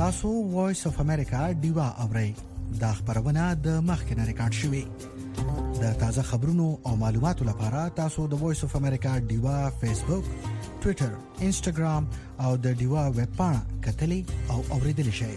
تاسو وایس اف امریکا ډیوا اورئ. دا خبرونه د مخکنه ریکارډ شوې. د تازه خبرونو او معلوماتو لپاره تاسو د وایس اف امریکا ډیوا فیسبوک، ټوئیټر، انسټاګرام او د ډیوا ویب پاڼه کتلی او اوریدلی شئ.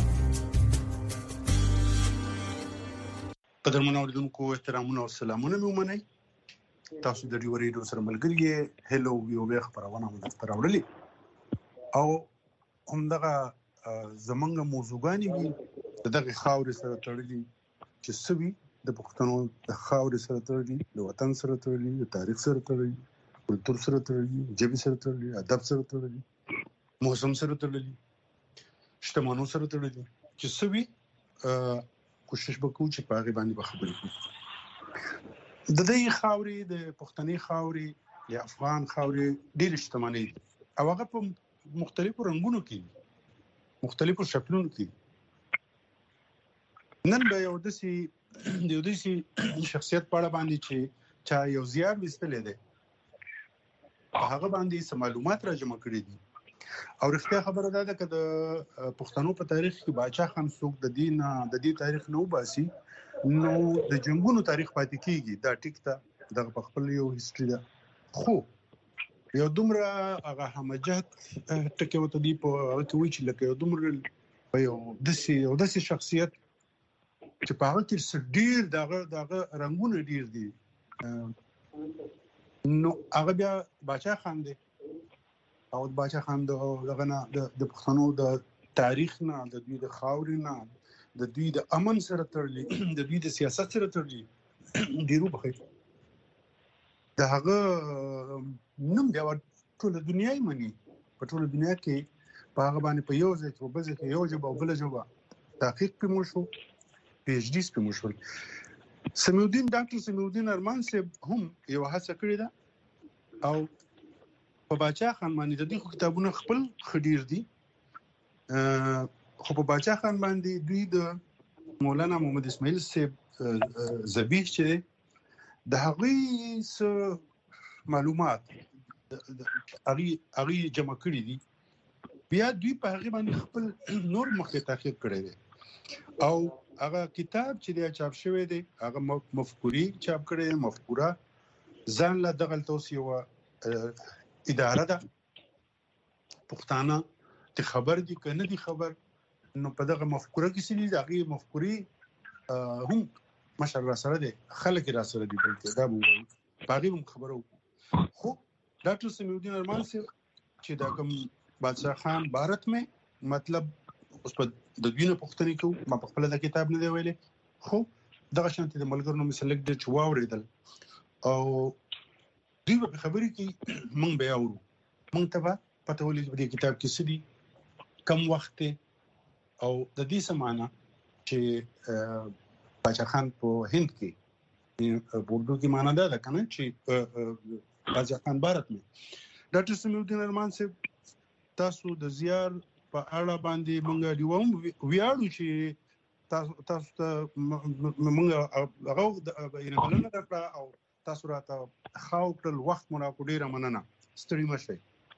قدرمن اوریدونکو احترامونه او سلامونه مې ومنئ. تاسو د ډیوا ریډیو سره ملګری یې. هلو ویو به خبرونه مو درته راوړلې او همدغه زمونږ موضوعګانې وي دغه خاورې سره تړلي چې سوي د پښتنو د خاورې سره تړلي، د وطن سره تړلي، د تاریخ سره تړلي، کلتور سره تړلي، ژبې سره تړلي، ادب سره تړلي، موسم سره تړلي، شتمنو سره تړلي چې سوي کوشش وکړو چې په هغه باندې خبرې وکړو. د دې خاورې د پښتني خاورې یا افغان خاورې ډېر شتمنۍ او هغه په مختلفو رنگونو کې مختلفو شکلونو کې. نن به یو داسې شخصیت په اړه باندې چې چا یو زیار وستلې ده هغه باندې سم معلومات را جمع کړي دي او رښتیا خبره ده چې د پښتنو په تاریخ کې باچا خان څوک د دې تاریخ نو باسي نو د جنگونو تاریخ پاتې کیږي. دا ټیک ته د خپل یو هیستوري ده، خو یو دومره هغه همجهت ټکي وته دی په هغه کې وی چې لکه یو دومره په یو داسې شخصیت چې په هغه کې ډیر دغه رنگونه ډیر دي. نو هغه بیا باچا خان دی او باچا خان دغه نه د پښتنو د تاریخ نه، د دوی د خاورې نه، د دوی د امن سره تړلي، د دوی د سیاست سره تړلي ډیرو بخیر د هغه نوم بیا ټول دنیا یې مني. په ټول دنیا کې په هغه باندې په یو ځای کې په بل ځای کې یو ژبه او بل ژبه تحقیق په مو شو، پی ایچ ډي په مو شو. ډاکټر سمیع ارمان صاحب هم یو هڅه کړې ده او په باچا خان باندې د دې کتابونه خپل خډیر دي، خو په باچا خان باندې دوی د مولانا محمد اسماعیل صاحب ذبیح چې د هغې معلومات هغې جمع کړي دي، بیا دوی په هغې باندې خپل نور مخکې تحقیق کړی دی او هغه کتاب چې دی چاپ شوی دی هغه مفکوري چاپ کړی دی. مفکوره ځان له دغه توس یو اداره ده پښتانه ته خبر دي کنه دي خبر، نو په دغه مفکوره کې سړي دغه مفکوري هم ماشاءالله سره دي خلک را سره دي بلکې دا وایي باغی هم خبرو. خو ډاکټر سمیع الدین ارمان صاحب چې دا کوم بادشاہ خان بھارت میں مطلب اوس په د دینه پښتني کو ما په خپل د کتاب نه دی ویلې، خو دغه شانتي د ملګرو مسلک د چواوریدل او دوی په خبرې کې مونږ به اورو، مونږ ته پته ولې د کتاب کې سدي کم وخت او د دې سمانه چې باچا خان په هند کې اردو کې معنا ده کنه چې باچا خان بھارت میں. ډاکټر سمیع الدین ارمان صاحب تاسو د زیار په اړه باندې مونږ دیوم ویاړو چې تاسو ته مونږ هغه بلنه درکړه او تاسو راته خاو کړل وخت مو راکو ډیره مننه. ستړي مشئ.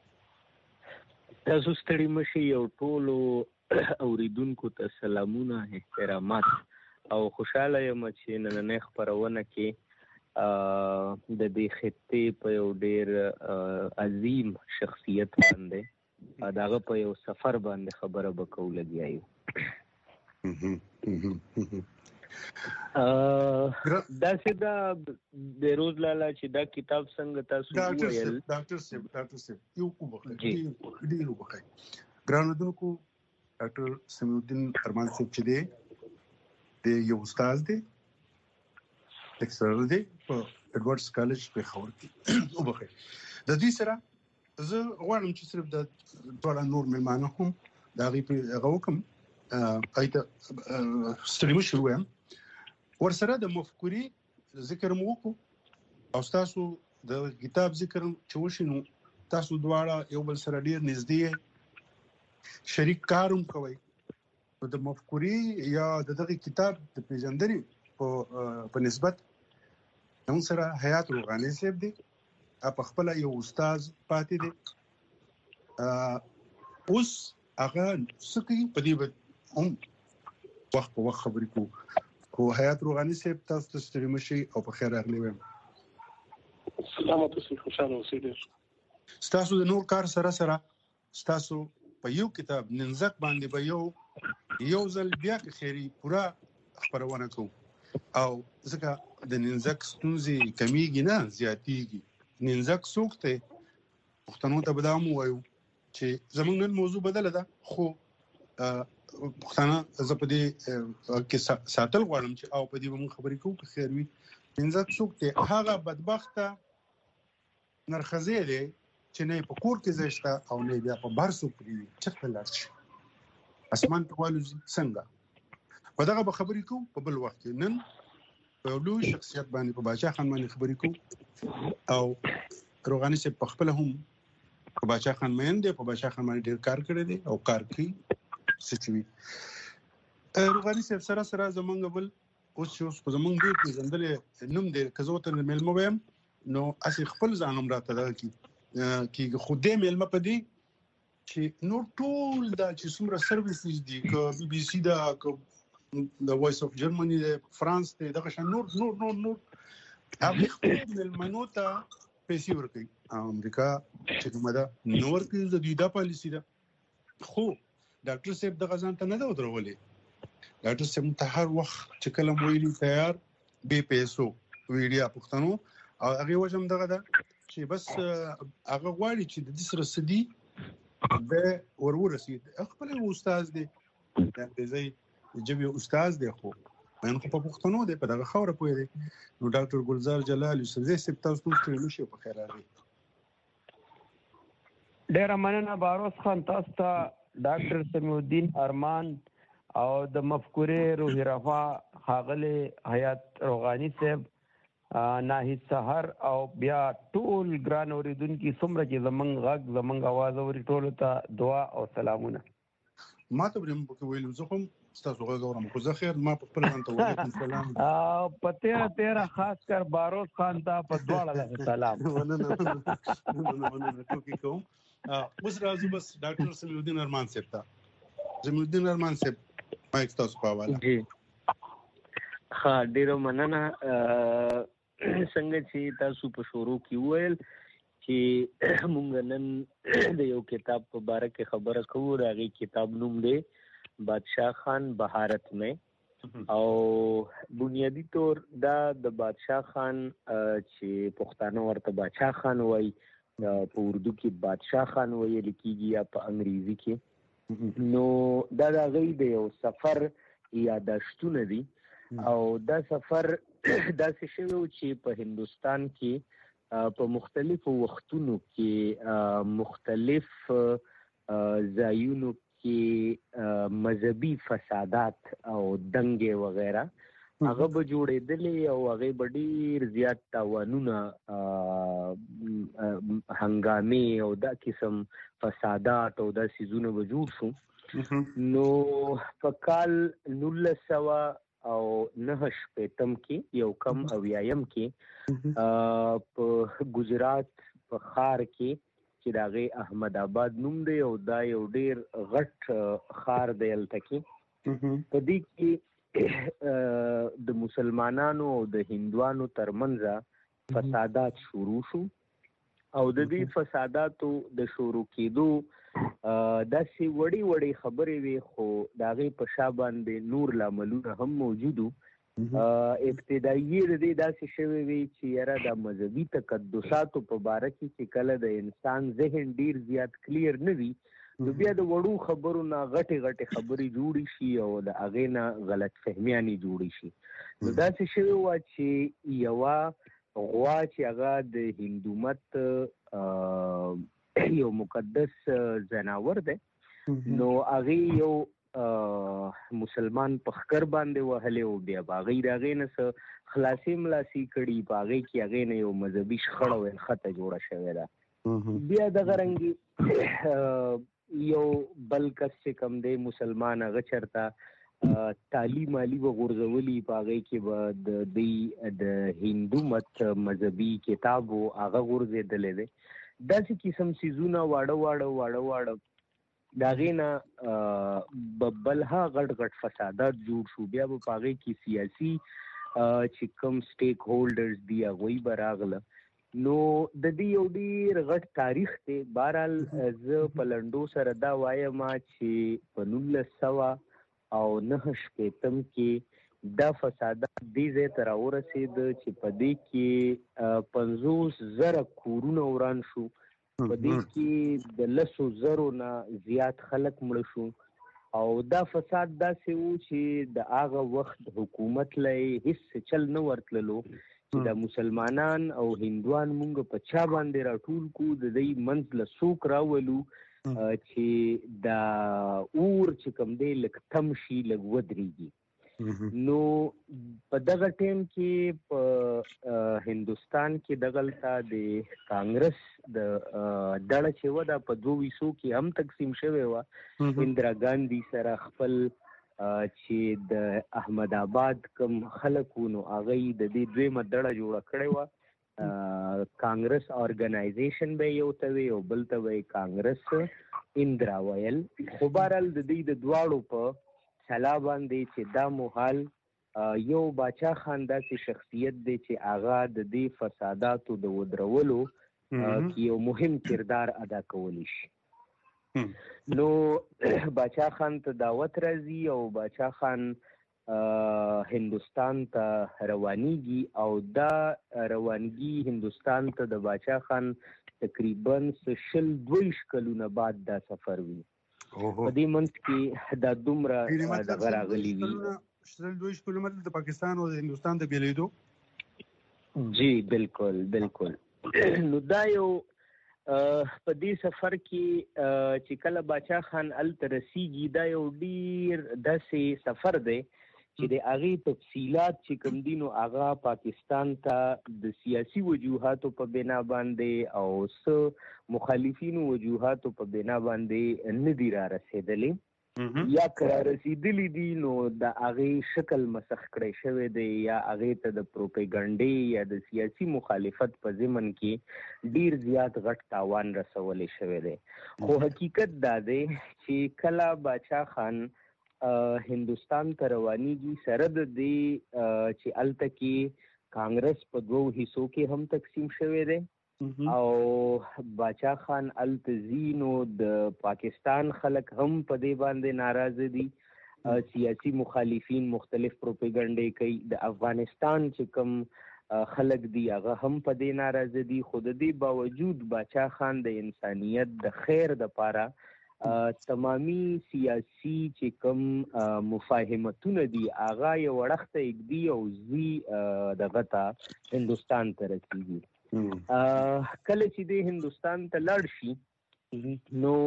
تاسو ستړي مشئ. یو ټولو اوریدونکو ته سلامونه، احترامات او خوشاله یم چې نننۍ خبرونه کې د دې خطې په یو ډیر عظیم شخصیت باندې داغه په یو سفر باندې خبره وکړو لګیایو. دا چې دا د روز لاله چې دا کتاب څنګه تاسو ویل ډاکټر صاحب یو کو بخیر ډیر وبخیر ګرانو دونکو. ډاکټر سمیع الدین ارمان صاحب چې دی یو استاد دی، لیکچرر دی په ایډورډز کالج په خور کې وبخیر. د دې سره زه غواړم چې صرف د ټول نور مېلمانه هم دا غي په غوکم ایته ستړي شروع یم ورسره د مفکوري ذکر مو کو او تاسو د کتاب ذکر چې وشینو تاسو دواړه یو بل سره ډیر نږدې شریک کاروم کوي. د مفکوري یا دغه کتاب د پیژندنې په نسبت نو سره حیات روغاني صاحب دی په خپل یو استاد پاتې دی. اوس هغه سکی په دې هم وخت په وخت خبرې کو حیات روغاني صاحب تاسو ته ستړي مشي او په خیر راغلی ویم. سلامات اوسئ، خوشاله اوسئ. ډېر ستاسو د نور کار سره ستاسو په یو کتاب ننزک باندې به یو ځل بیا که خیری پورا خبرونه کوو او ځکه د ننزک ستونزې کمیږي نه زیاتیږي. ننزک څوک ته پښتنو ته به دا ووایو چې زموږ نن موضوع بدله ده، خو پښتانه زه په دې کې ساتل غواړم چې او په دې به موږ خبرې کوو که خیر وي. ننزک څوک ته هغه بدبخته نرخزی دی چې نه په کور کې ځای شته او نه بیا په بهر څوک پرېږدي چېرته لاړ شي اسمان ته والوځي څنګه. په دغه به خبرې کوو په بل وخت کې. نن په یو لوی شخصیت باندې په باچا خان باندې خبرې کوو او روغاني صاحب په خپله هم په باچا خان مین دی، په باچا خان باندې ډېر کار کړی دی او کار کوي څه چې وي. روغاني صاحب سره زمونږ بل اوس په زمونږ ډېر پېژندلی نوم دی که زه ورته میلمه ویم نو هسې خپل ځان هم راته دغه کېږي، خو دې میلمه په دې چې نور ټول دا چې څومره سروسز دي که بي بي سي ده که د وایس اف جرمني دی فرانس دی دغه شان نور هغې خپل میلمنو ته پیسې ورکوي. امریکا چې کومه ده نه ورکوي، د دوی دا پالیسي ده. خو ډاکټر صاحب دغه ځان ته نه ده ودرولې. ډاکټر صاحب ته هر وخت چې کله ویلي تیار بې پیسو ویډیا پښتنو او هغې وجه هم دغه ده چې بس هغه غواړي چې د دې سره څه دي د ورسېد. خپل استاد دی د انګریزي ژبې استاد دی، خو من خو په پښتنو دی په دغه خاوره پوهې دی. نو ډاکټر ګلزار جلال یوسفزی صاحب تاسو ټول ستړي مه شئ او په خیر راغلئ. ډېره مننه باروس خان تاسو ته، ډاکټر سمیع الدین ارمان او د مفکورې روحي رفا ښاغلی حیات روغاني صاحب، ناهید سحر او بیا ټول ګران اورېدونکي څومره چې زموږ غږ زموږ اواز اوري ټولو ته دعا او سلامونه. ما ته بریم پکې ویلم زه خو ستاسو غږ اورم، خو زه خیر ما په خپل ځان ته وعلیکم سلام په تیره خاص کر باروس خان ته په دواړه له سلام. مننه ټوکې کوم. اوس راځو بس ډاکټر سمیع الدین ارمان صاحب ته. سمیع الدین ارمان صاحب مایک تاسو په حواله. ښه ډېره مننه. څنګه چې تاسو په شروع کې وویل چې مونږ نن د یو کتاب په باره کې خبره کوو. د هغې کتاب نوم دی بادشاه خان بهارت میں، او بنیادی طور دا د بادشاه خان چې پښتانه ورته بادشاه خان وایي، په اردو کې بادشاه خان ویل کېږي یا په انګریزي کې. نو دا د هغې د یو سفر یاداشتونه دي او دا سفر داسې شوی و چې په هندوستان کې په مختلفو وختونو کې مختلف ځایونو کې مذهبي فسادات او دنګې وغیره هغه به جوړېدلې او هغې به ډېر زیات تاوانونه هنګامې او دا قسم فسادات او دا څیزونه به جوړ شو. نو په کال 1909 کې یو کم اویایم کې په ګجرات په ښار کې چې د هغې احمد آباد نوم دی او دا یو ډېر غټ ښار دی هلته کې. په دې کې د مسلمانانو او د هندوانو ترمنځ فسادات شروع شو او د دې فساداتو د شروع کېدو داسې وړې خبرې وې، خو د هغې په شا باندې نور لاملونه هم موجود وو. ابتدایي د دې داسې شوې وې چې یاره د مذهبي تقدساتو په باره کې چې کله د انسان ذهن ډېر زیات کلیر نه وي نو بیا د وړو خبرو نه غټې خبرې جوړې شي او د هغې نه غلط فهمیانې جوړې شي. نو داسې شوې وه چې یوه غوا چې هغه د هندومت یو مقدس ځناور دی، نو هغې یو مسلمان په ښکر باندې وهلی او بیا به هغې د هغې نه څه خلاصې ملاسې کړي، په هغې کې هغې نه یو مذهبي شخړه او الخطه جوړه شوې ده. بیا دغه رنګې یو بل کس چې کوم دی مسلمان هغه چېرته تعلیم به غورځولي، په هغې کې به د دوی د هندو مت مذهبي کتاب و هغه غورځېدلی دی. داسې قسم څیزونه واړه دا غینا ببلها غټ فسادات جوړ شو. بیا په پاغه کې سیاسي چې کوم سټیک هولډرز دی هغه براغله. نو د دې یو ډیر غټ تاریخ ته بهرحال ز په لندو سره دا وایم چې په 1909 کې دا فسادات دې ځای ته راورسېد چې په دې کې 50,000 کورونه وران شو، په دې کې د 100,000 نه زیات خلک مړه شو. او دا فساد داسې و چې د هغه وخت حکومت له هیڅ چل نه ورتللو چې د مسلمانان او هندوان مونږ په چا باندې راټول کو، د دې منځ له څوک راولو چې دا اور چې کوم دی لږ تم شي، لږ ودرېږي. نو په دغه ټیم کې په هندوستان کې دغلته د کانګرس د ډله چې و دا په 2 حصو کې هم تقسیم شوی و. اندرا ګاندھی سره خپل چې د احمد آباد کوم خلکو نو هغه د دې دویمه ډله جوړه کړې و. کانګرس ارګنایزیشن به یو ته وي او بل ته وي کانګرس اندرا ویل. خو بهرحال د دې د دواړو په سلا باندې چې دا محال یو باچا خان داسې شخصیت دی چې هغه د دې فساداتو د ودرولو کې یو مهم کردار ادا کولی شي. نو باچا خان ته دعوت راځي او باچا خان هندوستان ته روانيږي او دا روانګي هندوستان ته د باچا خان تقریبا 22 کلونه بعد دا سفر وی. په دې منځ کې دا دومره دغه راغلي وي. 22 کلومتر د پاکستان او د هندوستان د بیلیدو. جی بالکل. نو دا یو په دې سفر کې چې کله باچا خان الته رسیږي دا یو ډیر داسې سفر دی چې د هغې تفصیلات چې کوم دي نو هغه پاکستان ته د سیاسي وجوهاتو په بنا باندې او څه مخالفینو وجوهاتو په بنا باندې نه دي را رسېدلې، یا که را رسېدلي دي نو د هغې شکل مسخ کړی شوی دی یا هغې ته د پروپیګنډې یا د سیاسي مخالفت په ضمن کې ډیر زیات غټ تاوان رسولی شوی دی. خو حقیقت دا دی چې کله باچا خان هندوستان ته روانيږي سره د دې چې الته کې کانګرس په 2 حصو کې هم تقسیم شوی دی او باچا خان الته ځي نو د پاکستان خلک هم په دې باندې ناراضه دي. سیاسي مخالفین مختلف پروپیګنډې کوي. د افغانستان چې کوم خلک دي هغه هم په دې ناراضه دي. خو د دې باوجود باچا خان د انسانیت د خیر د پاره تمامي سیاسي چې کوم مفاهمتونه دي هغه یو وړخته اګدي او زی دغه ته هندوستان ته رسیږي. کله چې د هندوستان ته لاړ شي نو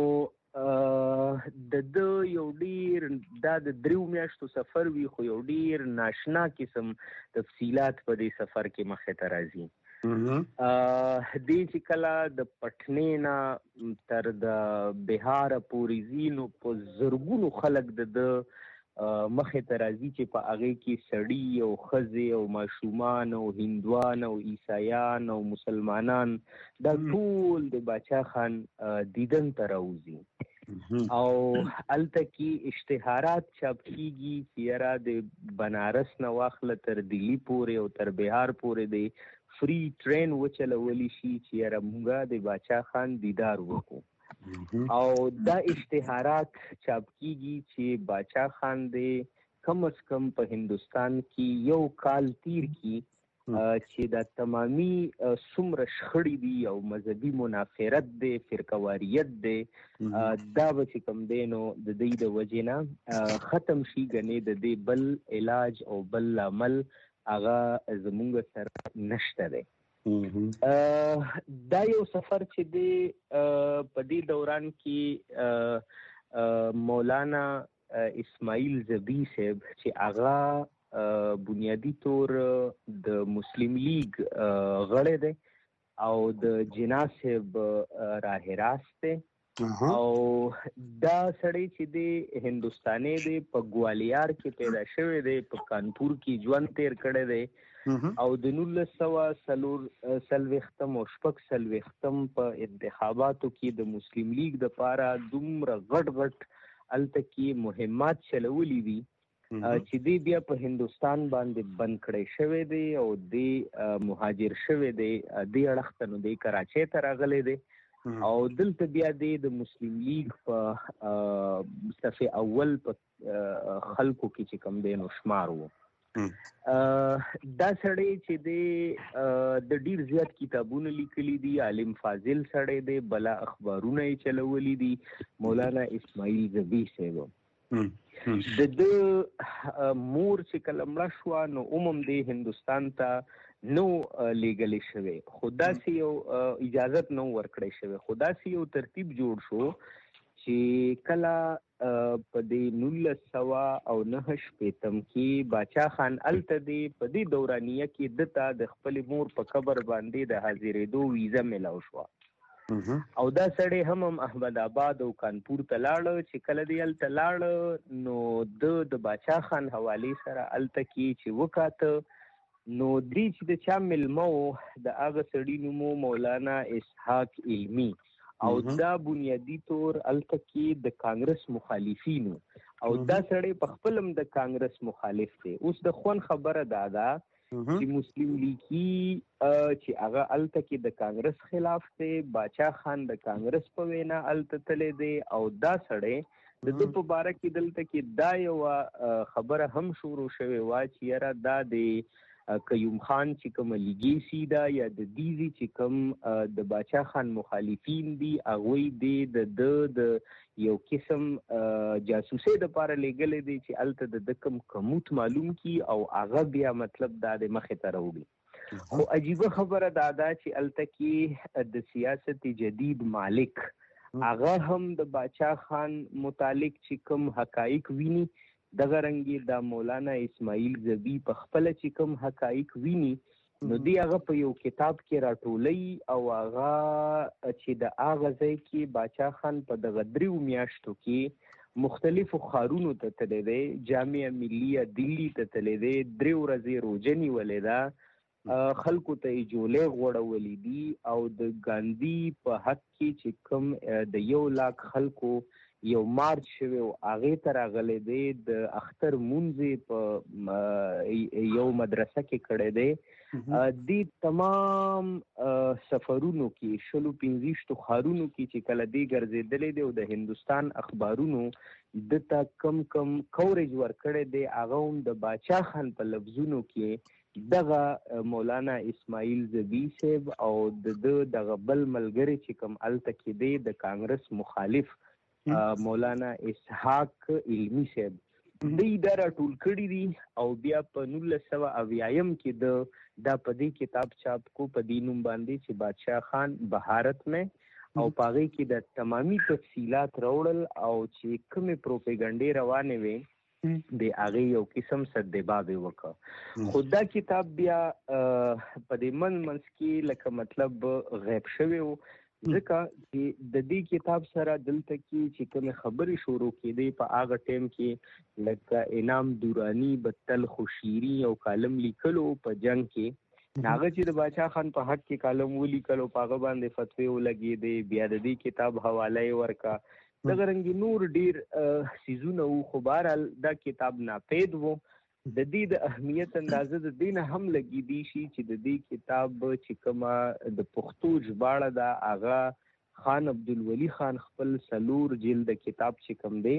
د یو ډیر دا د 3 میاشتو سفر وی، خو یو ډیر ناشنا قسم تفصیلات په دې سفر کې مخې ته راځي. دې چې کله د پټنې نه تر د بهار پورې ځي نو په زرګونو خلک د مخې ته راځي چې په هغې کې سړي او ښځې او ماشومان او هندوان او عیسایان او مسلمانان دا ټول د باچا خان دیدن ته راوځي. او الته کې اشتهارات چاپ کیږي چې یاره د بنارس نه واخله تر دلی پورې او تر بهار پورې د فری ټرین وچلولی شي چې یاره مونږه د باچا خان دیدار وکړو. او دا اشتهارات چاپ کیږي چې باچا خان د کم از کم په هندوستان کې یو کال تیر کی چې دا تمامي څومره شخړې دي او مذهبي منافرت دی، فرقواریت دی، دا به چې کوم دی نو د دې د وجې نه ختم شي. ګنې د دې بل علاج او بل عمل هغه زمونږ سره نشته دی. دا یو سفر چې دی په دې دوران کې مولانا اسماعیل زبی صاحب چې هغه بنیادی طور د مسلم لیگ غړی دی او د جنا صاحب راه راست دی او دا سړی چې دی هندوستانی دی، په ګوالیار کې پیدا شوی دی، په کانپور کې ژوند تیر کړی دی او د 1940 او شپږ 40 په انتخاباتو کې د مسلم لیگ د پاره دومره غټ الته کې مهمات چلولې دي چې دی بیا په هندستان باندې بند کړی شوی دی او دی مهاجر شوی دی دی اړخته نو دی کراچۍ ته راغلی دی او دلته بیا دی د مسلم لیگ په صف اول په خلکو کې چې کم دی نو شمار وو. دا سړی چې دی د ډیر زیات کتابونه لیکلي دي، عالم فاضل سړی دی، بلا اخبارونه یې چلولي دي، مولانا اسماعیل زبی صاحب. د مور چې کله مړه شوه نو دی هندوستان ته نو لیږلی شوی، خو داسې یو اجازت نو ورکړی شوی، خو داسې یو ترتیب جوړ شو چې کله په دې 1909 کې باچا خان الته دی په دې دورانیه کې دته د خپل مور په قبر باندې د حاضرېدو ویزه ملاو شوه او دا سړی هم احمد آباد او کانپور ته لاړ. چې کله دی الته لاړ نو د باچا خان حوالې سره الته کې چې وکاته نو دی چې د چا ملمه و د هغه سړي نوم مولانا اسحاق علمي او دا بنیادی طور الته کې د کانګرس مخالفینو او دا سړی په خپل هم د کانګرس مخالف دی. اوس د خون خبره ده چې مسلم لیگي چې هغه الته کې د کانګرس خلاف دی، باچا خان د کانګرس په وینا الته تللی دی او دا سړی د ده په باره کې دلته کې دا یو خبره هم شروع شوې وه چې یاره دا د قیوم خان چې کوم لیګیسي ده یا د دیزي چې کوم د باچا خان مخالفین دي هغوی دی د یو قسم جاسوسۍ دپاره لیږلی دی چې هلته د کم کموت معلوم کی او هغه بیا مطلب دا د مخې ته راوړي. خو عجیبه خبره دا ده چې هلته کې د سیاست جدید مالک هغه هم د باچا خان متعلق چې کوم حقایق ویني دغه رنګي دا مولانا اسماعیل زبی په خپل چې کوم حقایق ویني نو دی هغه په یو کتاب کې راټولي او هغه چې د هغه ځای کې باچا خان په دغه 3 میاشتو کې مختلفو ښارونو ته تللی دی، جامعه ملیه دلی ته تللی دی، 3 ورځې روژه نیولې ده، خلکو ته یې جولې غوړولې دي او د ګاندي په حق کې چې کوم د 1 لاک خلکو یو مارچ شوی او هغې ته راغلی دی، د اختر مونځ په یو مدرسه کې کړی دی. دې تمام سفرونو کې 25 ښارونو کې چې کله دی ګرځېدلی دی او د هندوستان اخبارونو دته کم کوریج ورکړی دی هغه هم د باچا خان په لفظونو کې دغه مولانا اسماعیل زبی صاحب او دغه بل ملګری چې کوم الته کې دی د کانګرس مخالف مولانا اسحاق علمي صاحب دی دا راټول کړي دي او بیا په 1980 کې دا په دې کتاب چاپ کو په دې نوم باندې چې بادشاہ خان بهارت میں او پاغي کې د تمامي تفصيلات راوړل او چې کومه پروپاګاندا روانه وي د هغه یو قسم صدباب وکړه. خدا کتاب بیا په دې منځ کې لکه مطلب غیب شوی و ځکه چې د دې کتاب سره دلته کې چې کومه خبرې شروع کېدې په هغه ټیم کې لکه انعام دورانی بتل خوشيري او کالم لیکلو په جنگ کې هغه چې د باچا خان په حق کې کالم ولیکلو په هغه باندې فتوی ولګېدې، بیا د دې کتاب حواله ورکا دغه رنګ نور ډیر سيزونه او خبرال دا کتاب ناپید وو. د دې د اهمیت اندازه د دین هم لګی دی شي چې د دې کتاب چې کومه د پښتو ژباړه دا هغه خان عبدالولی خان خپل سلور جلد کتاب چې کوم دی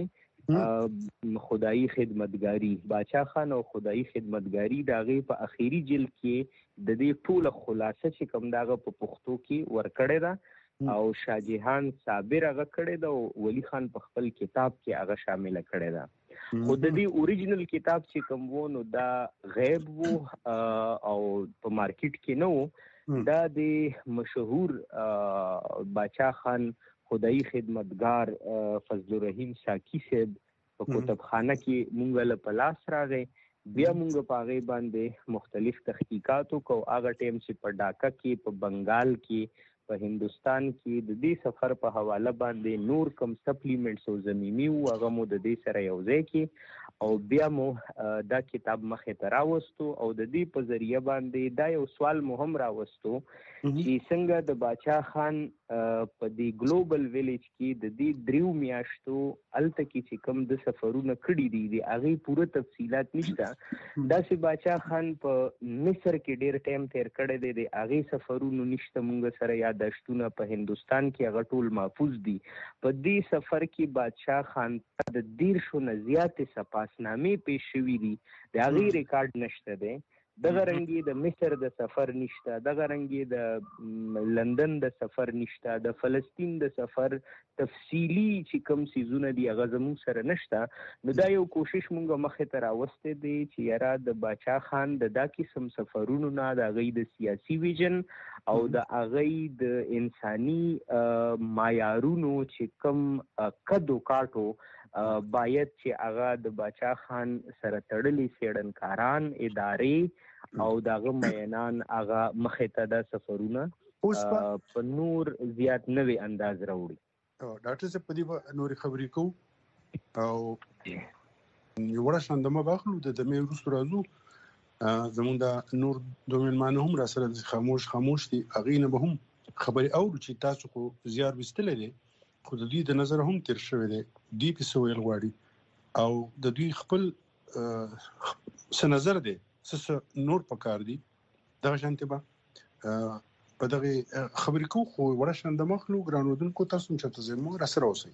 خدای خدمتګاری باچا خان او خدای خدمتګاری داغه په اخیری جلد کې د دې ټول خلاصه چې کوم داغه په پښتو کې ورکړی دا او شاهجهان صابر هغه کړی دا او ولی خان په خپل کتاب کې هغه شامل کړی دا. خو د دې اوریجنل کتاب چې کوم وو نو دا غیب وو او په مارکیټ کې نه وو. دا د مشهور باچا خان خدای خدمتګار فضل الرحیم ساکی صاحب په کتابخانه کې مونږ له پلاس راغی، بیا مونږ په هغه باندې مختلف تحقیقات وکړو. هغه ټیم چې په ډاکا کې په بنگال کې په هندستان کې د دې سفر په حواله باندې نور کم سپلیمنټس او ضمیمي او هغه مو د دې سره یو ځای کې او بیا مو دا کتاب مخې ته راوستو او د دې په ذریعہ باندې دا یو سوال مهم راوستو چې څنګه د باچا خان په دې ګلوبل ویلیج کې د دې دریو میاشتو الته کې چې کوم د سفرونه کړي دي د هغه پوره تفصيلات نشته. دا چې باچا خان په مصر کې ډېر ټایم تیر کړی دی د هغه سفرونو نشته مونږ سره یاداشتونه په هندستان کې هغه ټول محفوظ دي. په دې سفر کې باچا خان د 150 نه زیات سپاسنامې پیش شوې دي د هغه ریکارډ نشته دی. دغه رنګي د مصر د سفر نشته، دغه رنګي د لندن د سفر نشته، د فلسطین د سفر تفصیلی چې کوم سيزونه دي هغه زموږ سره نشته. نو دا یو کوشش مونږه مخې ته راوسته دي چې یاره د باچا خان د دا قسم سفرونو نه د هغې د سیاسي ویژن او د هغې د انساني معیارونو چې کوم قد و کاټو باید چې هغه د باچا خان سره تړلي څېړنکاران ادارې او دغه مینان هغه مخې ته د سفرونه په نور زیات نوې انداز راوړي. ډاکټر صاحب په دې نورې خبرې کوو او یو وړه شاندمه باخلو د دمې وروسته راځو زمونږ د نور دوه مېلمانه هم را سره خاموش دي هغې نه به هم خبرې اورو چې تاسو خو زیار ویستلی دی خو د دوی د نظر هم تیر شوی دی دوی پې څه ویل غواړي او د دوی خپل څه نظر دی څه نور پکار دي دغه شانتې به په دغه خبرې کوو خو وړه شاندمه اخلو ګران اورېدونکو تاسو هم چېرته ځئ مو راسره اوسئ.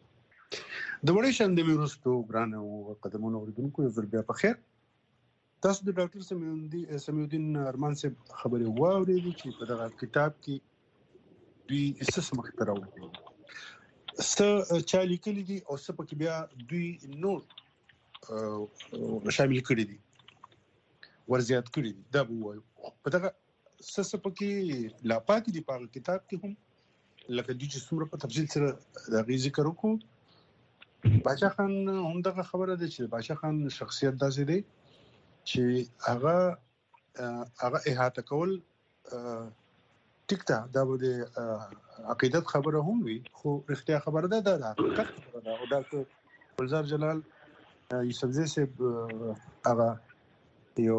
د وړې شاندمې وروستو ګران قدمونو اورېدونکو یو ځل بیا په خیر. تاسو د ډاکټر سمیع الدین ارمان صاحب خبرې واورېدې چې په دغه کتاب کې دوی څه مخې ته راوړي څه چا لیکلي دي او څه پکې بیا دوی نور شامل کړي دي ورزیات کړي دي دا به ووایو. په دغه څه پکې لا پاتې دي په هغه کتاب کې هم لکه دوی چې څومره په تفصیل سره د هغې ذکر وکړو. باچا خان همدغه خبره ده چې باچا خان شخصیت داسې دی چې هغه احاطه کول ټیک ده دا به د عقیدت خبره هم وي خو رښتیا خبره ده دا د حقیقت خبره ده. او ډاکټر ګلزار جلال یوسفزی صاحب هغه یو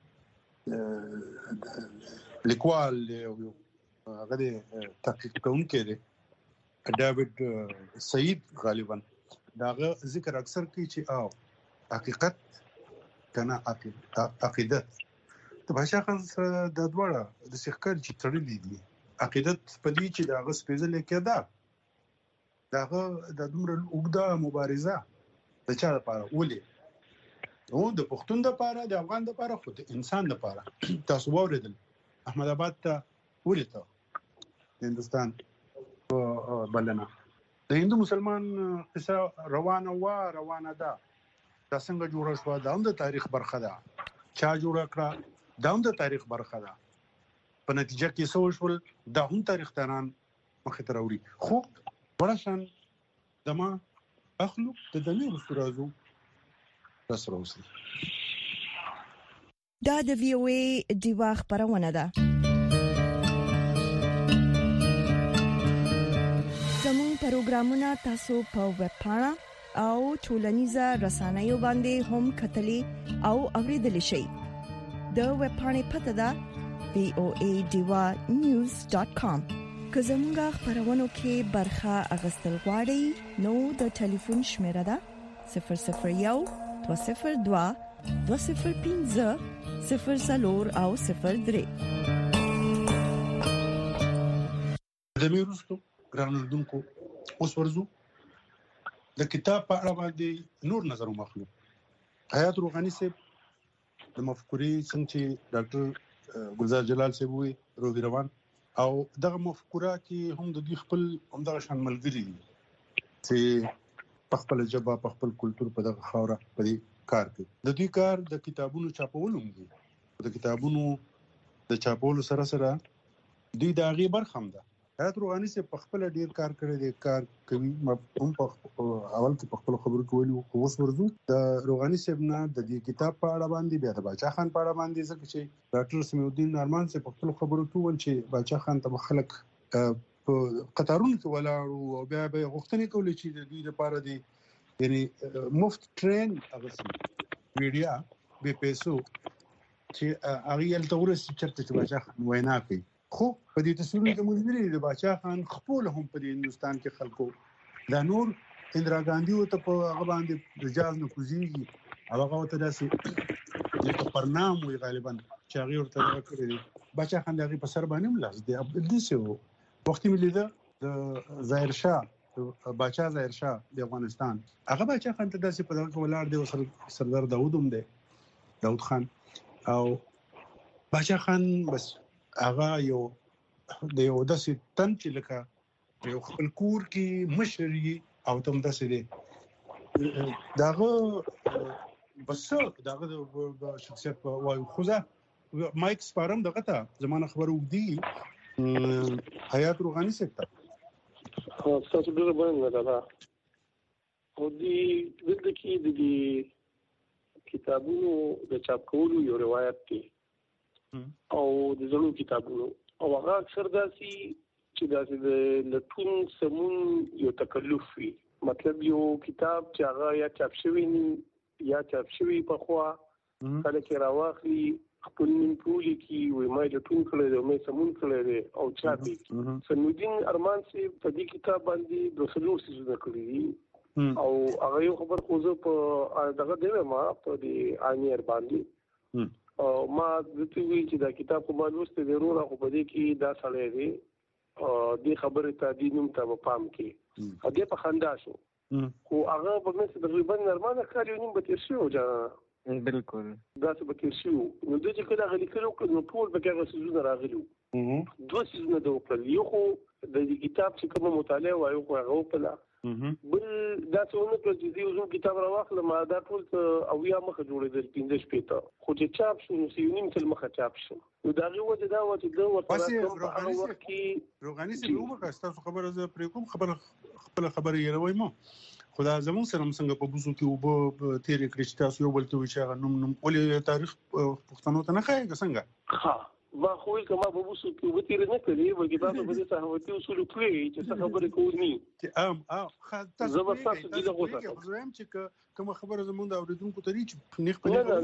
لیکوال یو هغه د تحقیق کوونکی دی ډاوډ سعید غالبا دا هغه ذکر اکثر کوي چې او حقیقت کنه عقیدت د باچا خان سره د دواړه د سیخکر چې تړلي دي عقیدت په دې چې د هغه سپېڅلې کېده د هغه د دومره اوږده مبارزه د چا لپاره ولې نو د پښتون لپاره د افغان لپاره خو د انسان لپاره تاسو واورېدل احمد آباد ته ولې ته د هندوستان بلنه د هندو مسلمان قصه روانه ده دا څنګه جوړه شوه دا هم د تاریخ برخه ده چا جوړه کړه دا هم د تاریخ برخه ده په نتیجه کې څه وشول دا هم تاریخ دانان مخې ته راوړي. خو وړه شان دمه اخلو د دمې وروسته راځو راسره اوسئ. دا د VOA ډیوا خپرونه ده. زموږ پروګرامونه تاسو په ویب پاڼه او ټولنیزه رسنیو باندې هم کتلی او اوریدلی شئ. د ویب پاڼې پته ده voadivanews.com. که زموږ خپرونو کې برخه اخیستل غواړئ نو د ټلیفون شمیره ده 001 202 205 04 او 03. د میروستو ګران اورېدونکو اوس ورځو د کتاب په اړه باندې نور نظر مخلو. حیات روغاني صاحب د مفکورې څنګه چې ډاکټر ګلزار جلال صاحب وی روحي روان او دغه مفکوره کې هم د دوی خپل همدغه شان ملګري دي چې په خپل ژبه په خپل کلتور په دغه خاوره په دې کار کوي. د دوی کار د کتابونو چاپولو دی. د کتابونو د چاپولو سره سره دوی د هغې برخه هم ده. حیات روغاني صاحب په خپل ډیر کار کړی دی کار کوي هم په اول کې په خپل خبرو کې ویلو خو اوس ورځو د روغاني صاحب نه د دې کتاب په اړه باندې بیا د باچا خان په اړه باندې ځکه چې ډاکټر سمیع الدین ارمان صاحب په خپل خبرو کې ویل چې باچا خان ته خلک په قطارونو کې ولاړو او بیا به غوښتنې کولې چې د دوی لپاره دی یعنی مفت ټرین هغه ویډیا به پیسو چې هغه یل تورس چرته چې باچا خان وینا کوي خو په دې تصویرونو کې موږ ویني د باچا خان خپل هم په هندستان کې خلکو دا نور اندرا ګاندی او ته په هغه باندې د جاز نو کوزيږي هغه ته داسې یو پرنام وی غالبا چې هغه ورته کړی باچا خان دغه په سر باندې ملاز دی د سه وخت ملي د ظاهر شاه باچا ظاهر شاه د افغانستان هغه باچا خان ته داسې په دغه ولار دی سردار داوود هم دی داوود خان او باچا خان بس هغه یو د یو داسې تن چې لکه یو خپل کور کې مشري او تم داسې دی داغه بس داغه شخصیت وایو خوځه مایک سپارم دغه ته زمانه خبرو دی حیات روغانی سکتا تاسو ډېر باندې دا او دې کې د کتابونو د چاپ کولو یو روایت دی او د زړو کتابونو او هغه اکثر داسي چې داسې د لټون سمون یو تکلف وي مطلب یو کتاب چې هغه یا چاپ شوی یا چاپ شوی په خوا کله کې راوخلی خپل نوم ټول کی وي ما لټون کړی دی مې سمون کړی دی او چاپی سنودین ارمان سي په دې کتاب باندې د څلور سيزونه کړی دي او هغه یو خبر خوځو په دغه دی ما په دې انیر باندې ما د توی چې دا کتاب کومه لوسته دی ورو خو په دې کې دا سړی دی دې خبره ته دې نوم ته پام کې هغه په خندا شو خو هغه په مې تقریبا نرمانه کار یو نیم به تیر شو بالکل دا څه به تیر شو نو د دې کله غلي کړو نو ټول به هغه سيزونه راغلو دوه سيزونه د وکړل یو خو د دې کتاب چې کومه مطالعه وایو خو هغه وکړه بل دا څونه په دې یو کتاب راوخله ما دا ټول او یا مخه جوړېدل 15 پېته خو چې چاپ شو نو سيونیم تل مخه چاپ شو نو دا غو ته دا و چې دا ورته په هغه وخت کې روغاني سي نو وکړه تاسو خبره زه پرې کوم خبره یې روي مو خدا زمون سره څنګه په بوزو کې وب تیرې کړی چې تاسو یو بل ته وشاغ نوم ولې تاریخ پښتنو ته نه خایي څنګه ها ما خو کما په بوزو کې و تیرې نه کړی ولې تاسو په دې صحافتي اصول کړی چې څه خبره کوي چې تاسو زبردست دي له غوښه زم چې کوم خبره زمون د اوریدونکو ته ریچ نه خپل نه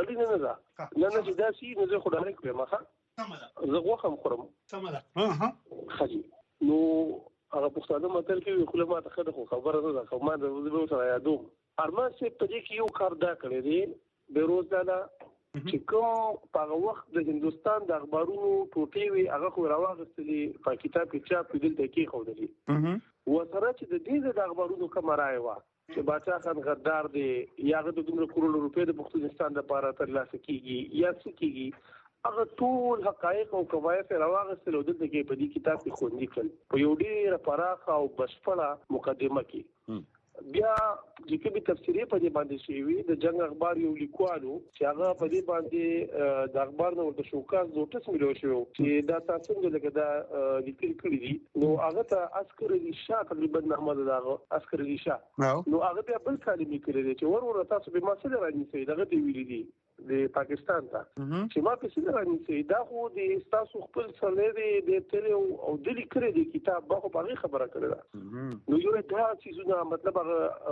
چې دا شي نه زه خدای کړم ښه زه غوښم خورم ها خجي نو هغه پښتانه متل کې خو ما ته خدای خبره نه ده خو ما د وزبو سره یادوم ارمان سي په دې کې یو کار دا کړی دی بیروزدانا چې کوم په وخت د هندستان د اخبارونو ټوټې وي هغه خو راوغستلې په کتاب کې چاپ کېدل ته کې خو دي و سره چې د دې د اخبارونو کوم راي و چې باچا خان غدار دی یا د 200 کروڑ روپے د پښتونستان لپاره ترلاسه کیږي یا څه کیږي هغه ټول حقایق او قواعد راوغستل او د دې په دې کتاب کې خوندي کړل په یو ډېر پراخه او بشپړه مقدمه کې بیا چې کومه تفسیری په دې باندې شوی د جنگ اخبار یو لیکوالو چې هغه په دې باندې د اخبار نو د شوکاز نوټس ملو شو چې دا تاسو څنګه دا لیکل کړی دي نو هغه ته عسكر دي شاه تقریبا محمد داغه عسكر دي شاه نو هغه بیا بل کلمې کړی دي چې ور تاسو به ما سره راځي دغه دی ویلي دي د پاکستان ته چې ما په سره راځي دا خو د تاسو خپل سره د تل او د لیکري د کتاب به په خبره کړل نو یو دا چې مطلب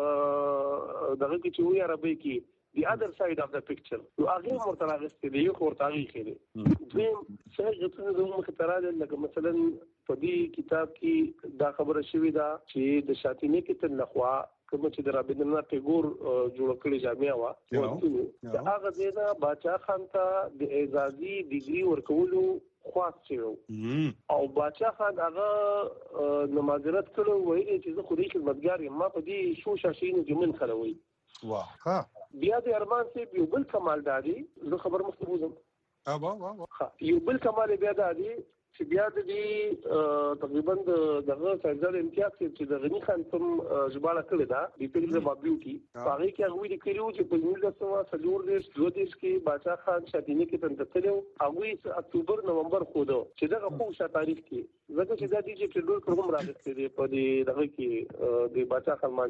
دغه چې وی عربی کې the other side of the picture نو هغه مرتبه غوښتي دی یو ورته خېلې دویم څه چې د موږ تراله لکه مثلا په دې کتاب کې دا خبره شوې ده چې د شاتینه کې تل لخوا کوم چې د رابندرناث ټاګور جوړ کړی جامعه وا هغه دینا باچا خان ته د اعزازي ډیګري ورکولو خواست شو او باچا خان هغه نمازرت کړو وایي چې زه خو دې خدمتګار یم ما په دې شو شاشینو کې من خلوي واه بیا د ارمان سي یو بل کمال دادي زه خبر مخبوزم واه یو بل کمال بیا دادي چې بیا د دې تقریبا دغه سرزر امتیاز چې د غنی خان کوم ژباړه کړې ده د پیریزه بابیوټي هغه کې هغه د کلیو چې په 1924 کې باچا خان شاتینه کې تنتلو هغه اکتوبر نومبر خوده چې دغه خو شا تاریخ کې زګه چې د دې چې ټول کوم راغلی دی په دې دغه کې د باچا خان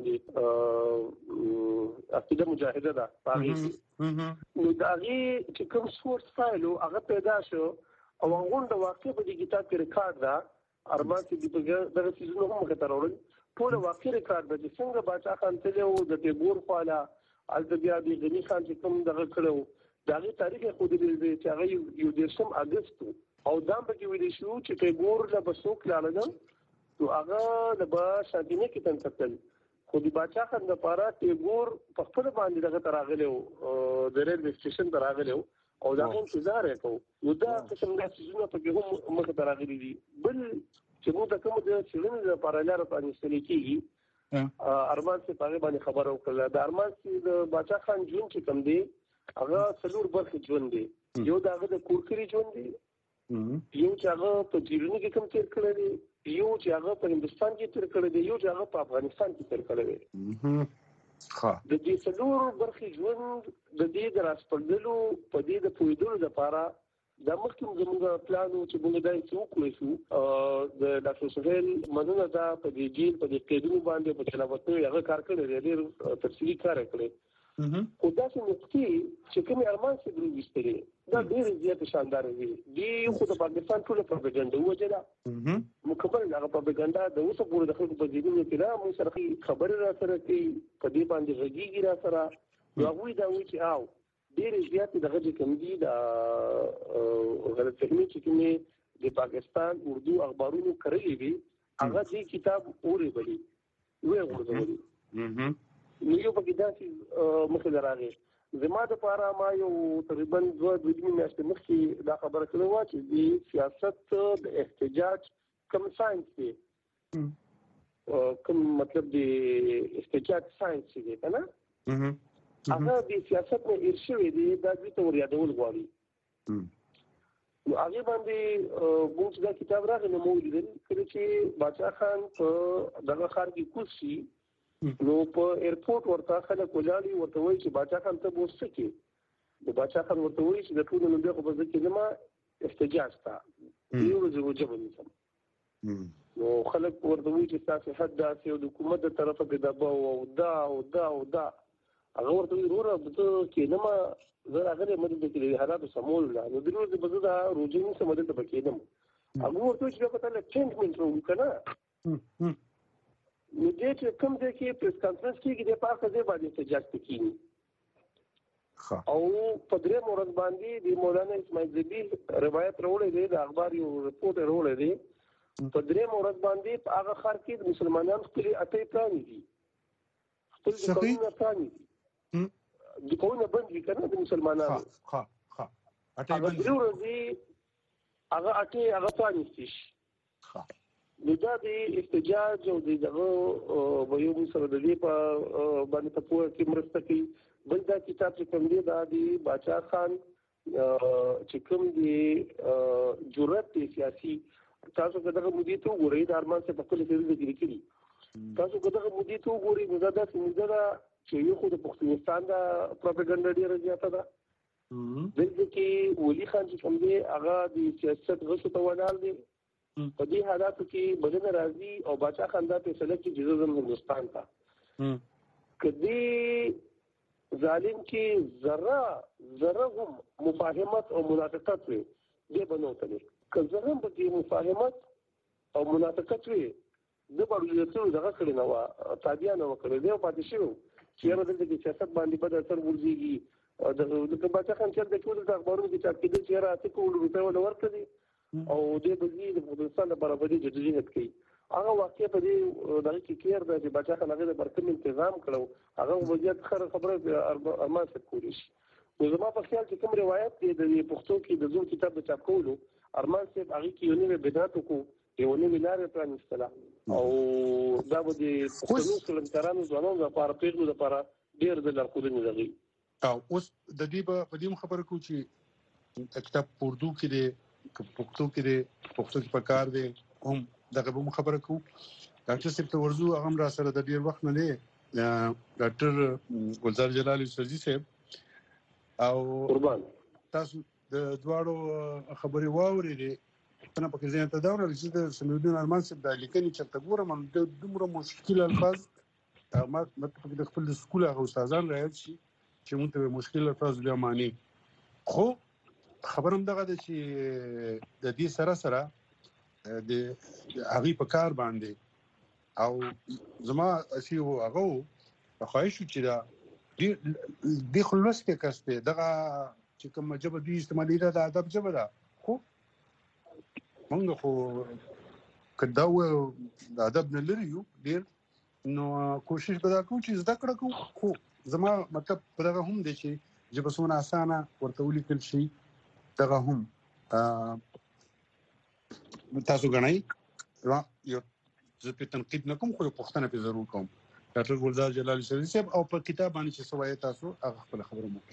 باندې عقیده مجاهده ده هغه نو دغه چې کوم سورس فایل هغه پیدا شو او هغه د واقع په دې کتاب کې ریکارډ ده ارمان چې دغه سيزونه هم مخته راوړل ټول واقعي ریکارډ د څنګه باچا خان تلو د تیبور خواله ال د بیا د غنی خان چې کوم دغه کړو دغه تاریخ خو د دې چې هغه یو دیشم اگست او دا به کې ویل شو چې تیبور له بسوک لاله نو هغه د با شادینه کې تنتقل خو د باچا خان لپاره تیبور په خپل باندې دغه تراغلو د ریل سټیشن تراغلو او دا هم انتظار وکړو نو دا قسم د سيزونه په کې هم مخ ته راغلي دي بل چې موږ د کوم د چلنج لپاره لاره باندې سلیکي ارمان څخه په باندې خبرو کړل د ارمان چې د باچا خان جون چې کوم دی هغه څلور برخې ژوند دی یو دغه د کورکري ژوند دی یو چې هغه په جیرونی کې کوم تیر کړی دی یو چې هغه په هندستان کې تیر کړی دی یو چې هغه په افغانستان کې تیر کړی دی د دې څلور برخې ژوند د دې د راسپړدلو په دې د پویدلو لپاره د مخکې زموږ پلانو چې موږ دای څو کړو شو د ډاکټر سهیل مننه دا په دې جیل په دې قیدونو باندې په چلاوته هغه کار کړی دی ډېر تفصیلي کار کړی خو دا څه نقطې چې کوم ارمان څخه درو وستري دا ډېر زیات شاندار دی دی خو د پاکستان ټول پروپاګاندا وجه مکمل هغه پروپاګاندا د اوسه پورې د خلکو په ځینو کې دا مو سره خبره را سره کوي په دې باندې غږیږي را سره هغه دا وایي چې او ډېر زیات دغه کوم دي د غلط فهمي چې کومه د پاکستان اردو اخبارونو کړلې دي هغه دې کتاب اوري بلی وې ورته نو یو په کې دا چې مخه دراغه زما د پاره ما یو تقریبا 2 میاشتې مخکې دا خبره کړې و چې د سیاست د احتجاج کوم ساينس دی کوم مطلب د احتجاج ساينس دی کنه هغه د سیاست نه ارشوي دی دا د تور یادول غواړي نو هغه باندې موږ دا کتاب راغلی نو موږ لیدل چې باچا خان په دغه خار کې کوشي نو په ایرپورټ ورته خلک ولاړی ورته وایي چې باچا خان ته بوسته کې د باچا خان ورته وایي چې د ټول نو دغه په ځکه چې ما احتجاج تا یو ورځ وجب نو خلک ورته وایي چې تاسو حد داسې او د حکومت د طرفه کې دبا او دا هغه ورته وایي وروره ته کې نه ما زه هغه مدد کې حالات سمول نه نو د ورځې په ځدا روزي سم مدد پکې نه هغه ورته چې په تل چینجمنت وکړه نو دې چې کوم دې کې پریس کانفرنس کې د پاکه ځای باندې احتجاج وکړي او په درې مورز باندې د مولانا اسماعیل زبیل روایت راوړی دی د اخبار یو رپورټ راوړی دی په درې مورز باندې په هغه خار کې د مسلمانانو خپل اټې پلان دي خپل قانون پلان دي د قانون باندې کنه د مسلمانانو اټې باندې هغه پلان دي نو دا د احتجاج او دغه ویو سره د دې په باندې په پوهه کې مرسته کوي بل دا کتاب چې کوم دی دا د باچا خان چې کوم دی جرأت سیاسي تاسو کله مودي ته وګورئ د ارمان څخه په خپل ځای کې لیکلي تاسو کله مودي ته وګورئ نو دا د سیمه چې یو خو د پښتونستان د پروپاګاندا ډیره زیاته ده دلته کې ولي خان چې کوم دی هغه د سیاست غوښتنه ته ولاړ دی په دې حالاتو کې بدن راځي او باچا خان دا فیصله کوي چې زه هندستان ته کدي ظالم کې ذره هم مفاهمت او منافقت وي دې بنوته که ذره هم په مفاهمت او منافقت وي د بړو دغه کړي نو تابعیان وکړي دی پاتې شو چې هغه د سیاست باندې په اثر ورځيږي د باچا خان چې د ټول د اخبارونو کې چاپ کېدل چې راته کوم روپے ولا ورکړي او د بزګر د افغانستان لپاره برابرۍ جديت کوي هغه واقعي په دې دغه کې کېر د چې باچا خان هغه د برکم تنظیم کړو هغه وضعیت خبره ارمان څخه کولی شي نو زما په خیال چې کوم روایت دی د پښتو کې د زوم کتاب د چاپ کولو ارمان صاحب هغه کې یو نوې بدعت کو یو نوې لارې پرانستله او دا به د پښتنو کلمتارانو ځوانانو لپاره پیغلو لپاره ډېر د لارښوونې لري او اوس د دې په دې خبره کو چې کتاب اردو کې دی پښتو کې په کار دی هم دغه به خبره کو ډاکټر صاحب ته ورزو هغه را سره د ډیر وخت نه دی ډاکټر ګلزار جلال سرجي صاحب او قربان تاسو د دواړو خبرې واورېدې څنګه پکې ځین ته دا ورل چې د سمیدون ارمان صاحب د لیکنې چې تګورم د دومره مشکل الفاظ ما مطلب د خپل سکول هغه استادان راځي چې موږ ته مشکل الفاظ بیا معنی خو خبرم دغه د چې د دې سره د هغه په کار باندې او زما اسی هو هغه خواهش چې دا د خلوص کې کسته دغه چې کوم جبه دوی استعمالي دا د ادب جبه ده خو موږ خو کدا و د ادب نه لري یو ډیر نو کوشش به دا کوو چې زده کړو خو زما مطلب دغه هم دي چې جبه سونه اسانه ورته ولیکل شي دغه هم تاسو غنئ را یو زه په تنقید نکوم خو پوښتنه په ضرور کوم ډاکټر ګلزار جلال شریف صاحب او په کتاب باندې چې سوای تاسو هغه خپل خبرو مو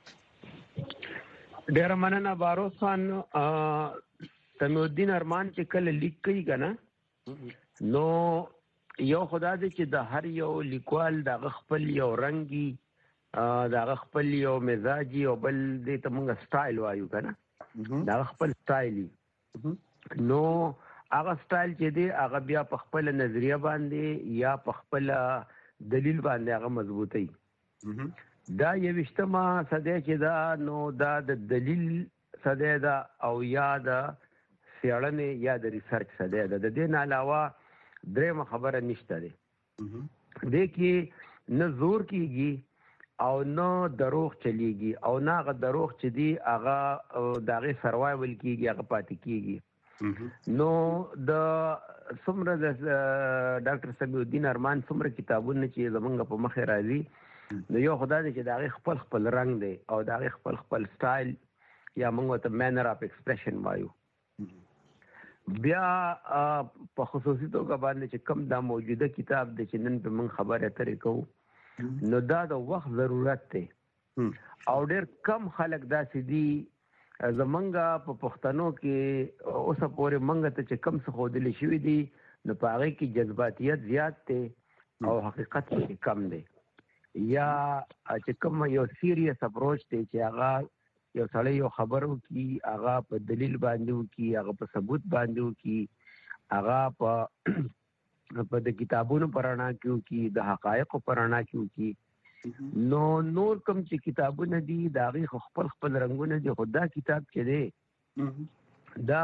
ډیر مننه باروس خان سمیع الدین ارمان چې کله لیک کوي کنه نو یو خدا دې چې د هر یو لیکوال د خپل یو رنگي د خپل یو مزاجي او بل دې ته موږ سټایل وایو کنه د خپل سټایل نو هغه سټایل چې دی هغه بیا په خپل نظریه باندې یا په خپل دلیل باندې هغه مضبوطی دا یوشتمه صدې چې دا نو دا د دلیل صدې دا او یا د سیړنې یا د ریسرچ صدې دا د دې نه علاوه درېمه خبره نشته دی دې کې نه زور کیږي او نه دروغ چلیږي او نه هغه دروغ چې دی هغه دغه سروایول کیږي هغه پاتې کیږي نو د څومره د ډاکټر سمیع الدین ارمان څومره کتابونه چې زمونږ په مخه راځي نو یو خدای دې چې دغه خپل رنگ دی او دغه خپل سټایل یا موږ ته مینر اف ایکسپریشن وایو بیا په خصوصي توګه باندې چې کم دا موجوده کتاب د چې نن په موږ خبره اترې کوو نو دا د وخت ضرورت دی او ډېر کم خلک داسې دي زمونږ په پښتنو کې اوسه پورې موږ ته چې کم څه ښودلی شوي دي نو په هغې کې جذباتیت زیات دی او حقیقت کې کم دی یا چې کوم یو سیریس اپروچ دی چې هغه یو سړی یو خبرو کی هغه په دلیل باندې وکي هغه په ثبوت باندې وکي هغه په د کتابونو پرانا کیو کی د حقایق پرانا کیو کی نو نور کوم چې کتابونه دي دا غي خپل رنگونه دي خدا کتاب چې دی دا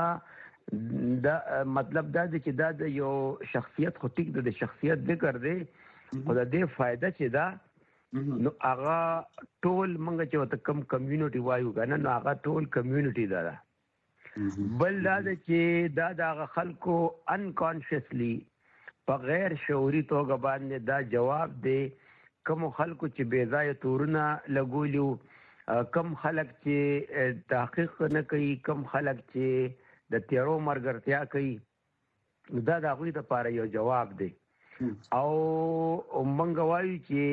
مطلب دا چې دا د یو شخصیت خو ټیک د شخصیت ذکر دی خدا دې فائدہ چې دا نو هغه ټول منګه چې وته کم کمیونټي وایو کنه نو هغه ټول کمیونټي دا بل دا چې دا د خلکو انکانشسلی په غیر شعوري توګه باندې دا جواب دی کوم خلکو چې بے ځای تورونه لګولیو کم خلک چې تحقیق نه کوي کم خلک چې د تیرو مرګرتیا کوي دا د هغوی لپاره یو جواب دی او موږ وایو چې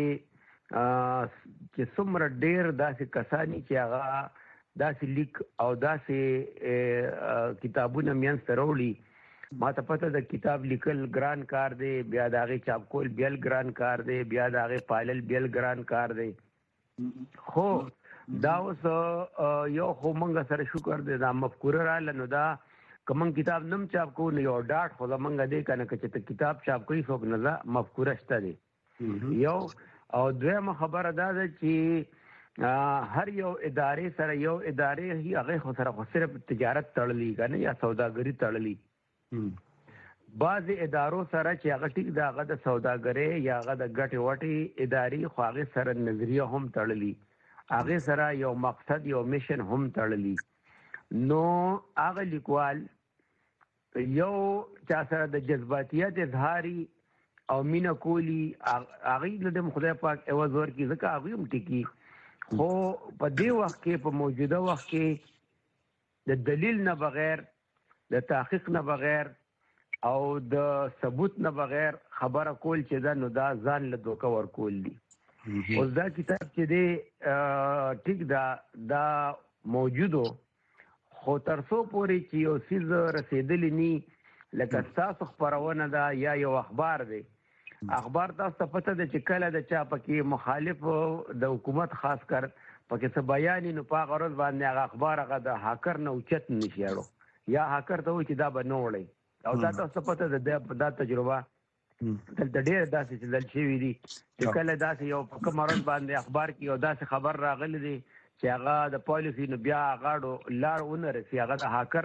څومره ډېر داسې کسانی چې هغه داسې لیک او داسې کتابونه منځته راوړي ما ته پته د کتاب لیکل ګران کار دی بیا د هغې چاپ کول بیل ګران کار دی بیا د هغې پالل بیل ګران کار دی خو دا اوس یو خو موږ سره شکر دی دا مفکوره راغله نو دا که موږ کتاب نم چاپ کوو نو یو ډاټ خو زموږ دی که نه که چې ته کتاب چاپ کوي څوک نه ده مفکوره شته دی یو او دویمه خبره دا ده چې هر یو ادارې سره یو ادارې هغې خو سره خو صرف تجارت تړلی که نه یا سوداګري تړلی بعضې ادارو سره چې هغه ټیک د هغه د سوداګرۍ یا هغه د ګټې وټې ادارې خو هغې سره نظریه هم تړلی هغې سره یو مقصد یو میشن هم تړلی نو هغه لیکوال یو چا سره د جذباتیت اظهاري او مینه کولی هغې له دې خدای پاک عوض ورکړي ځکه هغوی هم ټیکي خو په دې وخت کې په موجوده وخت کې د دلیل نه بغیر د تحقیق نه بغیر او د ثبوت نه بغیر خبره کول چې دا نو دا ځان له دوکه ورکول دي اوس دا کتاب چې دی ټیک دا موجودو خو تر څو پورې چې یو څیز رسېدلی نی لکه ستاسو خپرونه ده یا یو اخبار دی اخبار تاسو ته پته ده چې کله د چا پکې مخالف د حکومت خاص کر پکې څه بیان نو په هغه ورځ باندې هغه اخبار هغه د هاکر نه اوچت نشي اړو یا هاکر ته وایي چې دا به نه وړئ او دا تاسو ته پته ده دا تجربه دلته ډېر داسې چې دل شوي دي چې کله داسې یو په کومه ورځ باندې اخبار کې یو داسې خبر راغلی دی چې هغه د پالیسي نو بیا غاړو لار ونره چې هغه د هاکر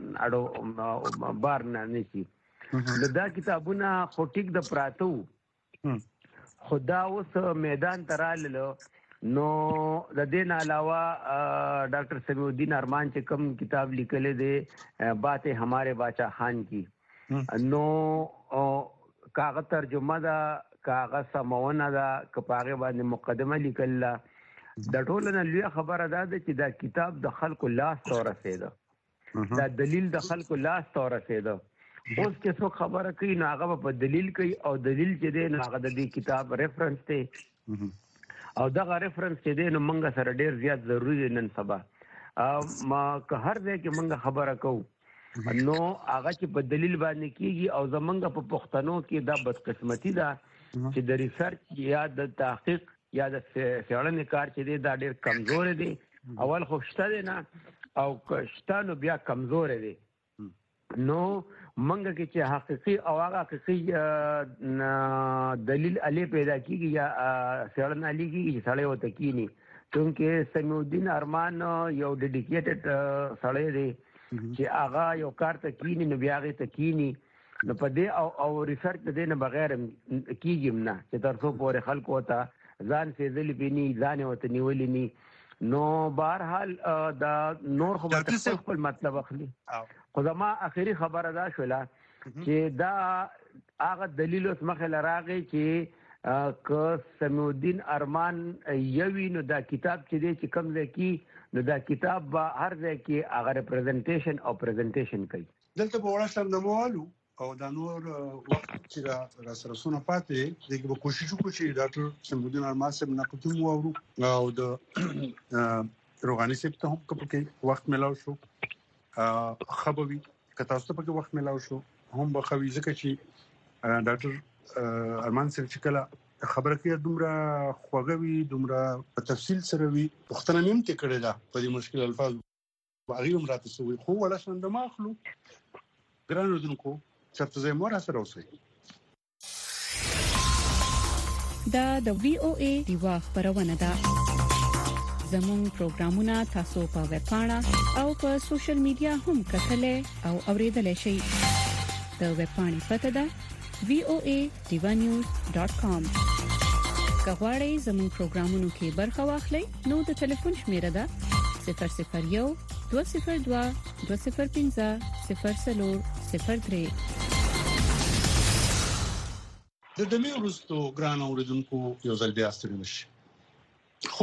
اړو بار نه نشي. دا کتابونه خو ټیک د پراتو خدا اوس میدان تراللو نو د دې علاوه ډاکټر سمیع الدین ارمان چې کوم کتاب لیکلی دی باتیں ہمارے باچا خان کی نو کاغذ ترجمه دا کاغذ سمونه دا کپاغه باندې مقدمه لیکل د ټولو نه لوی خبره ده چې دا کتاب د خلکو لاس ته ورسېده دا دلیل د خلکو لاس ته ورسېده. اوس کې څو خبره کوي نو هغه په دلیل کوي او دلیل چې دی نو هغه د دې کتاب ریفرنس دی او دغه ریفرنس چې دی نو موږ سره ډیر زیات ضروري دی نن سبا ما که هر ځای کې موږ خبره کوو نو هغه چې په دلیل باندې کیږي او زمونږ په پښتنو کې دا بدقسمتي ده چې د ریسرچ یا د تحقیق یا د څېړنې کار چې دی دا ډېر کمزور دی. اول خو شته دی نه او شته نو بیا کمزور دی. نو منګه کې چې حقیقي او هغه حقیقي دلیل علی پیدا کیږي یا څېړنه علی کیږي چې سړی ورته کینی چونکې سمیع الدین ارمان یو ډیډیکیټډ سړی دی چې هغه یو کار ته کینی نو بیا هغې ته کینی نو په دې او ریسرچ د دې نه بغیر کیږي نه چې تر څو پورې خلکو ته ځان سېزلي پې ني ځان یې ورته نیولي ني. نو بهرحال دا نور خو به خپل مطلب اخلي خو زما اخري خبره دا شوله چې دا هغه دلیل اوس مخې له راغی چې که سمیع الدین ارمان یوي نو دا کتاب چې دی چې کوم ځای کې نو دا کتاب به هر ځای کې هغه ریپرزنټیشن او پریزنټیشن کوي. دلته به وړه شرنموالو او دا نور وخت چې را سره سونه پاتې دغه به کوشش وکړو چې ډاکټر سمیع الدین ارمان صاحب نه کوم واورو او د روغاني صاحب ته هم کې وخت ملاو شو خبوي کته تاسو په وخت ملاو شو هم به خوي ځکه چې ډاکټر ارمان صاحب چې کله خبره کې دومره خوږوي دومره په تفصیل سره وي پښتنه نیم کې کړی دا په دې مشکل الفاظ باغی هم راته سوي خو ولا څنګه ما اخلو ګرانو دونکو چرته زه مور سره اوسئ. دا د وی او ای دیوا خبرونه ده. زموږ پروګرامونه تاسو په ویب پاڼه او په سوشل میډیا هم کتلای او اوریدلای شئ. د ویب پاڼې پته ده voanews.com. کغواړئ زموږ پروګرامونو کې برخه واخلئ نو د ټلیفون شمیره ده 001 202 205 0403. د دمه ورستو ګران اوریدونکو یو ځل بیا ستړي نشي خو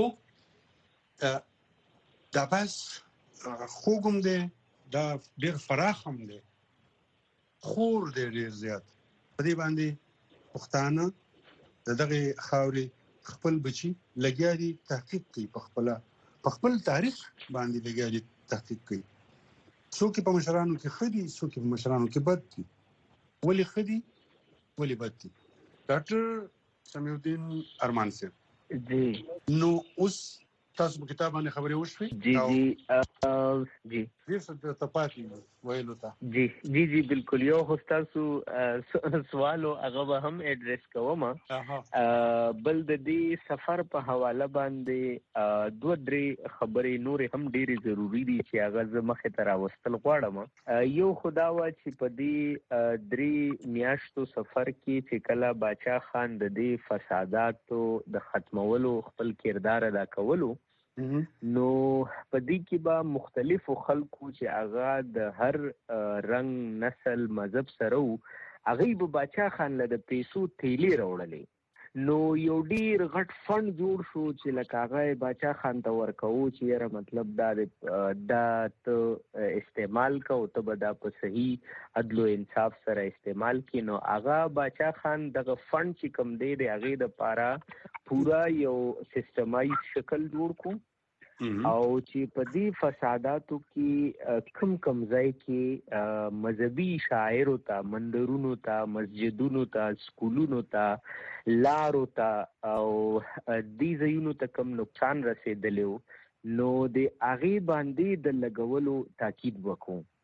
دا بس خوګم دی دا ډیر فراخ هم دی خور دی ډیر زیات په دې باندې پښتانه دغه خاوري خپل بچي لګیا دي تحقیق کوي په خپل تاریخ باندې لګیا دي تحقیق کوي. څوک په مشرانو کې خدي څوک په مشرانو کې بد دي ولي خدي ولي بد دي. ډاکټر سمیع الدین ارمان صاحب جی نو اوس تاسو په کتاب باندې خبرې وشوي جی ډیر څه تاسو ویلو تا جی بالکل یو خو تاسو سوالو هغه هم اډریس کوم بل د دې سفر په حواله باندې دوه درې خبرې نور هم ډېری ضروری دي چې هغه مخه تر واستل غواړم. یو خدا وا چې په دې درې میاشتو سفر کې چې کله باچا خان د دې فساداتو د ختمولو خپل کردار ادا کولو نو په دې کې به مختلفو خلکو چې هغه د هر رنگ نسل مذهب سره هغه به باچا خان له د پیسو تیلی راوړلې نو یو ډیر غټ فند جوړ شو چې لکه هغه باچا خان ته ورکو چې یاره مطلب دا ته استعمال کو ته به دا په صحیح عدل او انصاف سره استعمال کینو. هغه باچا خان دغه فند چې کوم دی د هغه د پاره پورا یو سیستمایز شکل جوړ کو او چې په دې فساداتو کې کم ځای کې مذهبي شاعر او تا مندرونو تا مسجدونو تا سکولونو تا لارو تا او دې ځایونو ته کم نقصان رسیدلی نو د هغې باندې د لګولو تاکید وکړو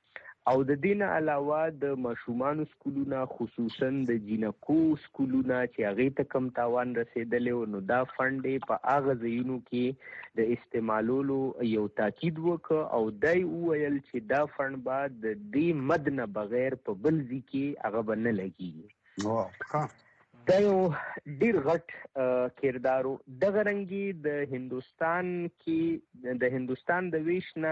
او د دین علاوه د ماشومان سکولونه خصوصا د جینکو سکولونه چې هغه ته کم تاوان رسیدلی نو دا فند په هغه ځایونو کې د استعمالولو یو تاکید وکړ او دای وویل چې دا فند بعد د دې مد نه بغیر په بل ځای کې هغه بنه لګي. دا یو ډیر غټ کردارو. دغه رنګي د هندوستان د ویش نه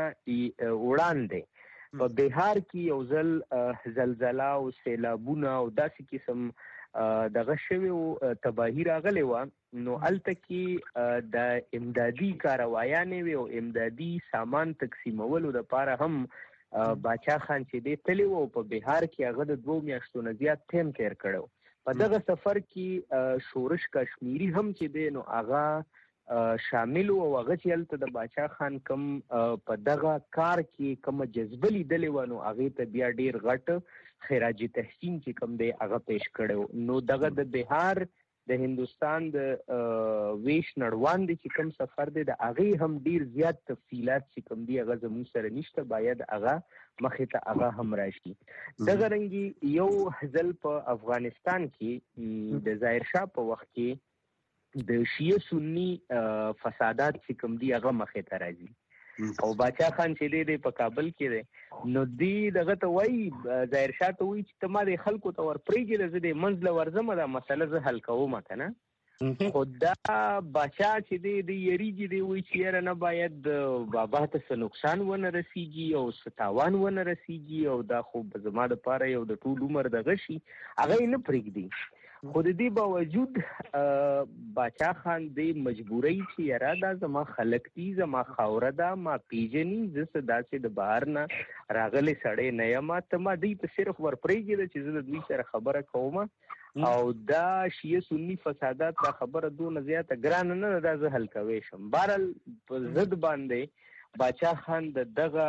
وړاندې په بهار کې یو ځل زلزلہ او سیلابونه او داسې قسم دغه شوی او تباهی راغلی و نو الته کې د امدادي کاروایانې وي او امدادي سامان تقسیمولو لپاره هم باچا خان چې دی تللی و په بهار کې هغه د 2 میاشتو نه زیات ټیم تیر کړی. په دغه سفر کې شورش کشمیری هم چې دی نو هغه شامل او هغه چې هلته د باچا خان کم په دغه کار کې کوم جذبه لیدلې و نو هغې ته بیا ډېر غټ خراج تحسین چې کوم دی هغه پیش کړی. نو دغه د بهار د هندوستان د ویش نړوان دی چې کوم سفر دی د هغې هم ډیر زیات تفصیلات چې کوم دی هغه زموږ سره نشته، باید هغه مخې ته هغه هم راشي. دغه رنګي یو ځل په افغانستان کې د ظاهر شاه په وخت کې د شیعه سنی فسادات چې کوم دی هغه مخې ته راځي او باچا خان چې دی په کابل کې دی نو دی دغه ته وایي ظاهر شاه ته وایي چې ته ما د خلکو ته ورپرېږدې زه د منځ له ورځمه دا مسله زه حل کوم که نه. خو دا باچا چې دی یریږي دی وایي چې یاره نه باید بابا ته څه نقصان ونه رسیږي او څه تاوان ونه رسیږي او دا خو زما دپاره یو د ټول عمر دغه شي هغه یې نه پرېږدي. خو د دې باوجود باچا خان د مجبورۍ چې یاره دا زما خلک دي، زما خاوره ده، ما پیژني، زه څه داسې د بهر نه راغلی سړی نه یم، ته ما دوی ته صرف ورپرېږده چې زه د دوی سره خبره کوم او دا شیعه سني فسادات دا خبره دونه زیاته ګرانه نه ده دا زه حل کوی شم. بهرحال په ضد باندې باچا خان د دغه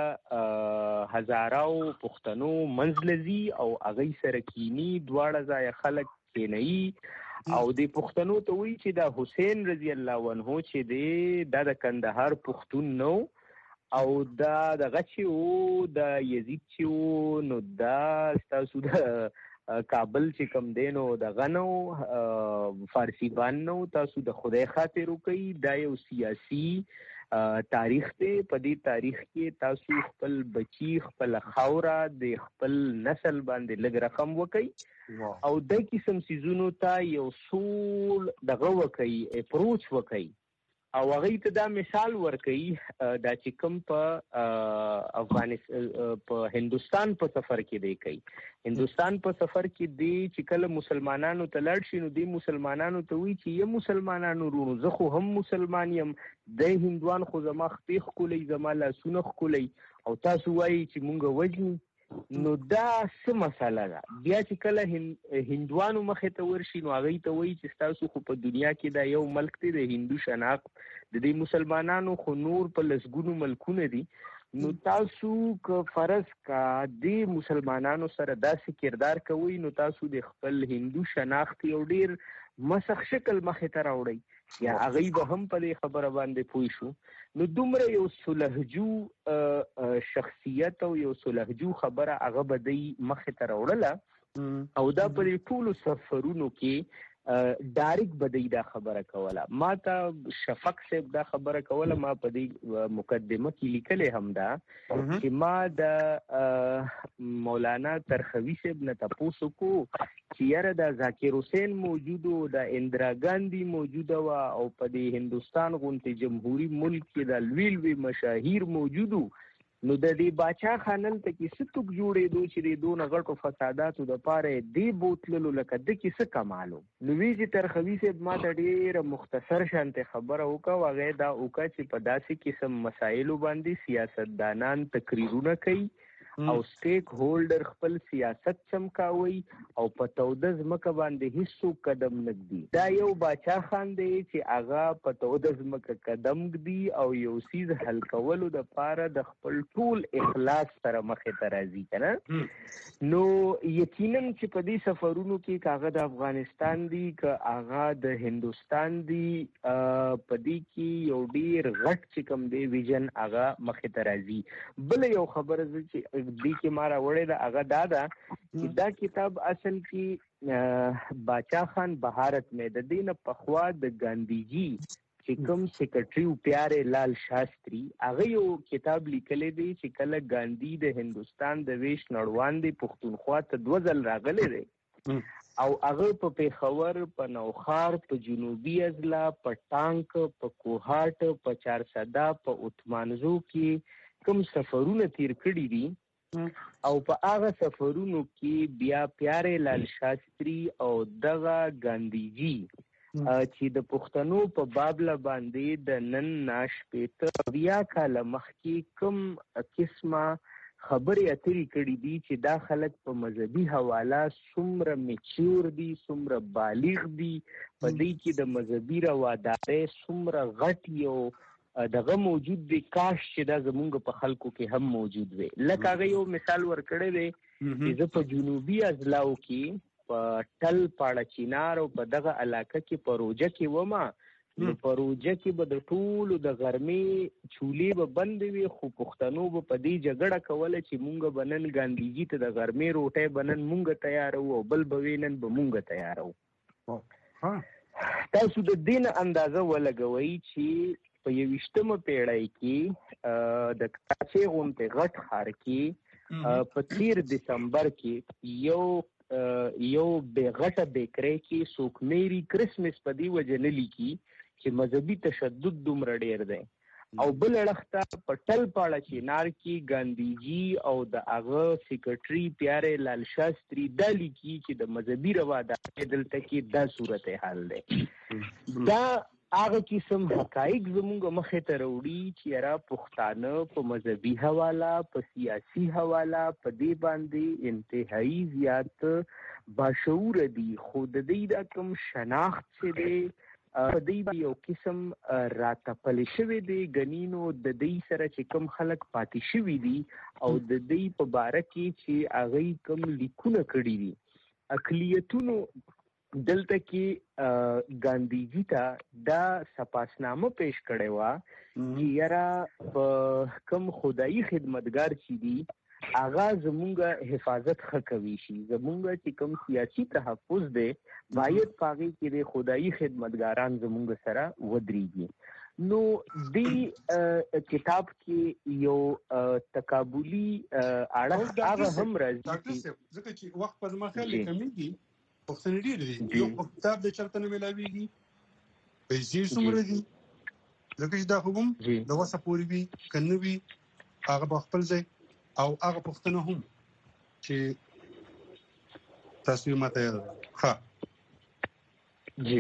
هزاراو پښتنو منځ لځي او هغوی سره کینی، دواړه ځایه خلک کینی او د پښتنو ته وایي چې دا حسین رضی الله عنه چې دی دا د کندهار پښتون نو او دا دغه چې و د یزید چې و نو دا ستاسو د کابل چې کوم دی نو دغه نو فارسی بان نو تاسو د خدای خاطر وکئ. دا یو سیاسي تاریخ دی، په دې تاریخ کې تاسو خپل بچی خپل خاوره د خپل نسل باندې لږ رقم وکئ او د قسم سیزونو ته یو سول دغه وکئ اپروچ وکئ او هغوی ته دا مثال ورکوي دا چې کوم په افغانستان په هندوستان په سفر کې دی کوي. هندوستان په سفر کې دی چې کله مسلمانانو ته لاړ شي نو دی مسلمانانو ته وایي چې یا مسلمانانو ورونو زه خو هم مسلمان یم، دی هندوان خو زما خپې ښکلی، زما لاسونه ښکلی او تاسو وایي چې مونږ وژني. نو دا څه مسله ده؟ بیا چې کله هندوانو مخې ته ورشي نو هغوی ته وایي چې ستاسو خو په دنیا کې دا یو ملک دی د هندو شناخت، د دې مسلمانانو خو نور په لسګونو ملکونه دي، نو تاسو که فرض کا د مسلمانانو سره داسې کردار کوئ نو تاسو د خپل هندو شناخت یو ډیر مسخ شکل مخې ته راوړئ یا هغوی به هم په دې خبره باندې پوه شو. نو دومره یو سلهجو شخصیت او یو سلهجو خبره هغه به دی مخې ته راوړله او دا په دې ټولو سفرونو کې ډایرکټ به دی دا خبره کوله. ما ته شفق صاحب دا خبره کوله، ما په دې مقدمه کې لیکلی هم دا چې ما د مولانا ترخوي صاحب نه تپوس وکړو چې یاره دا ذاکر حسین موجودو، دا اندرا ګاندي موجوده وه او په دې هندوستان غوندې جمهوري ملک کې دا لوی لوی مشاهیر موجودو، نو د دې باچا خان هلته کې څه توک جوړېدو چې د دونه غټو فساداتو دپاره یې دې بوتللو لکه ده کې څه کمالو. نو وی چې ترخوي صاحب ما ته ډېره مختصر شانتې خبره وکړه، هغې دا وکړه چې په داسې قسم مسایلو باندې سیاستدانان تقریرونه کوي او سټیک هولډر خپل سیاست چمکاوي او په توده ځمکه باندې هیڅوک قدم نه ږدي. دا یو باچا خان دی چې هغه په توده ځمکه قدم ږدي او یو څیز حل کولو دپاره د خپل ټول اخلاص سره مخې ته راځي که نه. نو یقینا چې په دې سفرونو کې که هغه د افغانستان دي که هغه د هندوستان دي په دې کې یو ډېر غټ چې کوم دی ویژن هغه مخې ته راځي. بله یو خبره زه چې دې کې مارا وړه دا هغه دا چې دا کتاب اصل کې باچا خان بهارت میں د دین پخوا د ګاندھی چې کوم سیکریټری پیاره لال شاستری هغه یو کتاب لیکلی دی چې کله ګاندھی د هندستان د ویش نړوان دی پښتونخوا ته دوزل راغلی دی او هغه په پیښور په نوخار په جنوبي اضلاع په ټانک په کوهاټ په چارسدا په عثمانزو کې کوم سفرونه تیر کړی دي او په هغه سفرونو کې بیا پیاره لال شاستری او دغه ګاندھی چې د پښتنو په بابله باندې د نن ناش په بیا کال مخکې کوم قسمه خبرې اترې کړې دي چې دا خلک په مذهبي حواله څومره میچور دي څومره بالغ دي په دې کې د مذهبي روادارۍ څومره غټ یو دغه موجود دی کاش چې دا زمونږ په خلکو کې هم موجود وي لکه هغه یو مثال ورکړی دی چې زه په جنوبي اضلاعو کې په ټل پاړه چینار او په دغه علاقه کې په روجه کې ومه نو په روجه کې به د ټولو د غرمې چولې به بندې وي خو پښتنو به په دې جګړه کوله چې مونږ به نن ګاندھی ته د غرمې روټۍ به نن مونږ تیارو او بل به وي نن به مونږ تیارو تاسو د دین اندازه ولګوئ چې په 21مه پیړۍ کې د کراچۍ غونډې غټ ښار کې په 13 دسمبر کې یو بغټه بیکری کې سوکمیری کرسمس په دی وجه نه لیکي چې مذهبي تشدد دومره ډیر دی او بل اړخته په ټل پاړه چینار کې ګاندھی او د هغه سیکریټری پیاره لال شاستری دا لیکي چې د مذهبي روادارۍ دلته کې دا صورتحال دی دا هغه قسم حقایق زموږ مخې ته راوړي چې را پښتانه په مذهبي حواله په سیاسي حواله په دې باندې انتهایی زیات باشعور دي خو د دې دا کوم شناخت چې دی په دې یو قسم راتپل شوی دی غنینو د دې سره چې کوم خلک پاتې شوی دي او د دې په باره کې چې هغه کوم لیکونه کړی دي اقلیتونو دلته کې ګاندھی ته دا سپاسنامه پیش کړی و چې یاره په کوم خدایي خدمتګار چې دي هغه زمونږ حفاظت کوي شي زمونږ چې کوم سیاسي تحفظ دی باید پاغي کې د خدایي خدمتګاران زمونږ سره ودرېږي نو دې کتاب کې یو تکابلی اړه هغه هم راځي ډاکټر صاحب ځکه چې وخت په ځما خلک کمیږي پښتني ډیر دي یو کتاب د چرته نه ملاويږي پیسې څومره دي ځکه چې دا حکم د وسه پوری وي کنه وي هغه په خپل ځای او هغه پښتنه هم چې تاسو ماته ها جی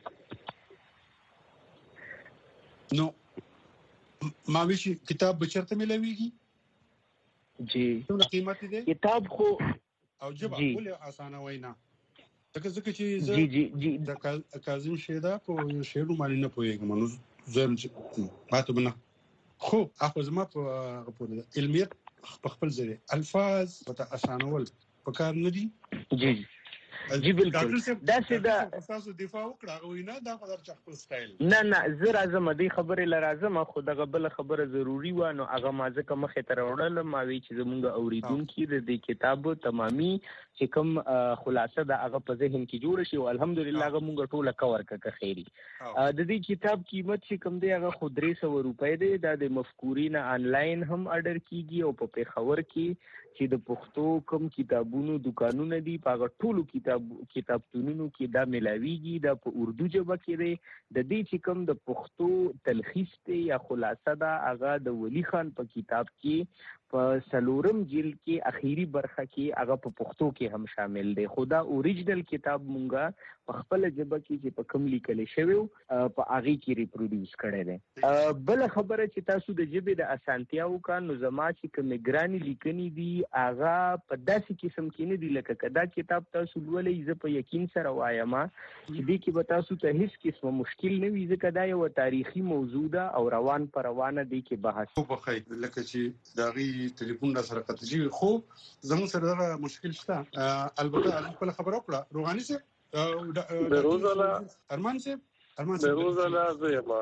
نو ما ویشي کتاب بچرته ملاويږي جی څومره قیمت دی کتاب خو او جبا ولې اسانه وینا ځکه چې جی د کاظم شیدا په شعر باندې نه پوهیږم نو زم ماته بنه خو اخو زما په علمیت په خپل ځای الفاظ په اسانول په کار نه دي جی بالکل دا سیدا تاسو دفاع وکړه او نه دا په در خپل سټایل نه زه راځم دې خبره لرازم خو دغه بل خبره ضروری و نو هغه مازه کوم مخه تر وړل ما وی چې زمونږ اوریدونکو د دې کتاب تمامي چې کوم خلاصه د هغه په ذهن کې جوړ شي او الحمدلله هغه مونږ ټوله کور کړه خیری د دې کتاب قیمت چې کوم دی هغه خو 300 روپۍ دی د مفکورین آنلاین هم آرډر کیږي او په پیښور کې چې د پښتو کوم کتابونو دکانونه دي په ټولو کتابتونونو کې دا ملاويږي دا په اردو ژبه کې دی د دې چې کوم د پښتو تلخیص ته یا خلاصه دا هغه د ولی خان په کتاب کې په سلورم جلد کې اخیری برخه کې هغه په پښتو کې هم شامل دی خدا اوریجنل کتاب مونږه په خپل ژبه کې چې په کوم لیکل شوی په هغه کې ریپروډوس کړی دی بل خبره چې تاسو د ژبې د اسانتیاو کانو زما چې کوم ګرانی لیکنی دي هغه په داسې قسم کې نه دی لکه کدا کتاب تاسو ولې ز په یقین سره وایم چې دې کې به تاسو ته هیڅ قسمه مشکل نه وي ځکه دا یو تاریخي موضوع ده او روان پر روانه دی کې بحث په خیر لکه چې داغي ټلیفون را سره قطجی خو زموږ سره دا مشکل شته البته خپل خبرو کړه روغانی سره روزاله ارمان سره روزاله زما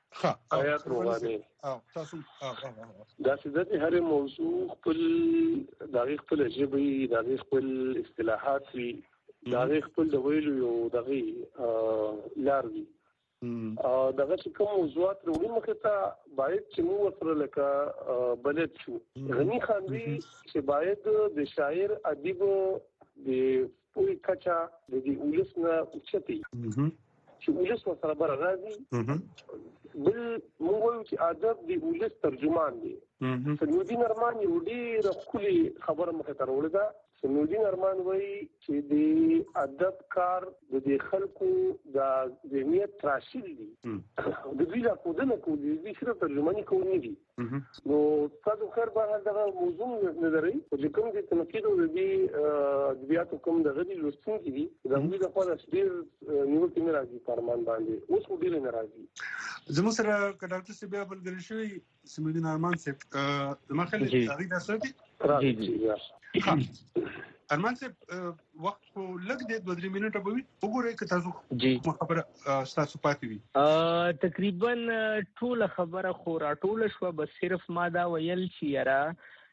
آیات روغاني تاسو دا چې د هر موضوع خپل دغه خپل ژبه دغه خپل اصطلاحات وي دغه خپل د ویلو یو دغه لار وي دغه کوم موضوعات وروړي مخه ته باید چې موږ سره لکه بلد شو غني خانوي چې باید د شاعر ادیب د پوری کچا د دې ولسنه اوچتي چې ولس سره برابري بل موږ وایو چې ادب د ولس ترجمان دی سنودین ارمان یو ډیر خولي خبره مخه ته وروړي دا سنودین ارمان وایي چې د ادب کار د خلکو د ذهنیت تراشل دي د دې لا کودنه کوي د شر ترجمانی کوي دي نو تاسو خیر به دا موضوع نظري او چې کوم چې تنقیدو د دې ادبیاتو کوم د غدي لوستون دي د موږ د خپل ډیر نیول کې راځي پرمان باندې اوس ډیر ناراضي زموږ سره ډاکټر سیبیا بلګری شوی سمودین ارمان صاحب ما خلک تاریخ درسوي راځي ارمان صاحب وخت خو لږ دی 2-3 منټه به وي وګورئ که تاسو خبره تاسو پاتې وي تقریبا ټول خبره خو راټول شو بس صرف ما دا ویل چې یاره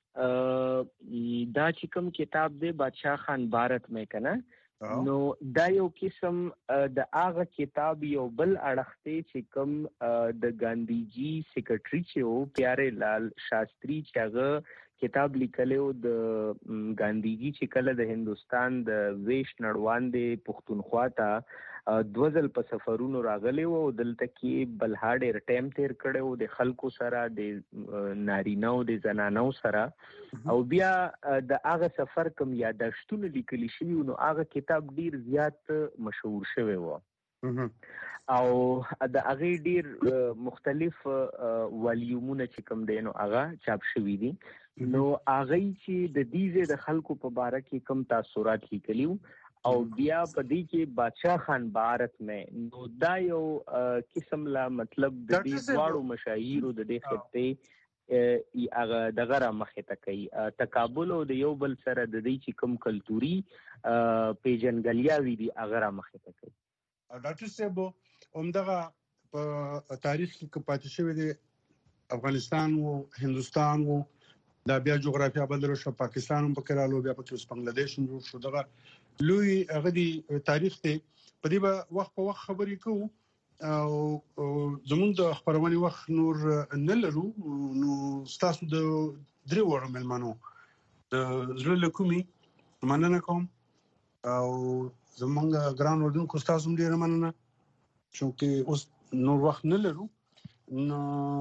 دا چې کوم کتاب دی بادشاہ خان بھارت میں کنه نو دا یو قسم د هغه کتاب یو بل اړخته چې کوم د ګاندھیجی سیکریټری چې او پیاره لال شاستری چې هغه کتاب لیکلو د ګاندھیجی چې کله د هندستان د ویش نړوان دی پښتونخوا ته دوزل په سفرونو راغلی او دلته کې بلهاډ ټیم تیر کړو د خلکو سره د نارینه او د زنانو سره او بیا د هغه سفر کوم یادښتونه لیکلي شوی نو هغه کتاب ډیر زیات مشهور شوی و او د هغه ډیر مختلف والیومونه چې کوم دي نو هغه چاپ شوی دي نو هغه چې د دې د خلکو په باره کې کوم تاثرات لیکلیو او بیا په دې کې بادشاہ خان بھارت میں نو دا یو قسم لا مطلب د دې دواړو مشاهیرو د دې خطې هغه دغه را مخه ته کوي تقابل او د یو بل سره د دې چې کوم کلتوري پیژنګلیاوي دي هغه را مخه ته کوي ډاکټر صاحب همدغه په تاریخ کې پاتې شوی دی افغانستان او هندستان او دا بیا جغرافیا بدل شو پاکستان هم پکې رالو بیا پکې اوس بنگلاديش هم جوړ شو دغه لوی هغه دی تاریخ ته په دې به وخت په وخت خبرې کوو او زموږ د خبرونې وخت نور نه لرو نو تاسو د درې وړو ملمنو د زړه له کومي مننه کوم او زموږ ګران اردوونکو تاسو هم ډېره مننه چې اوس نور وخت نه لرو نو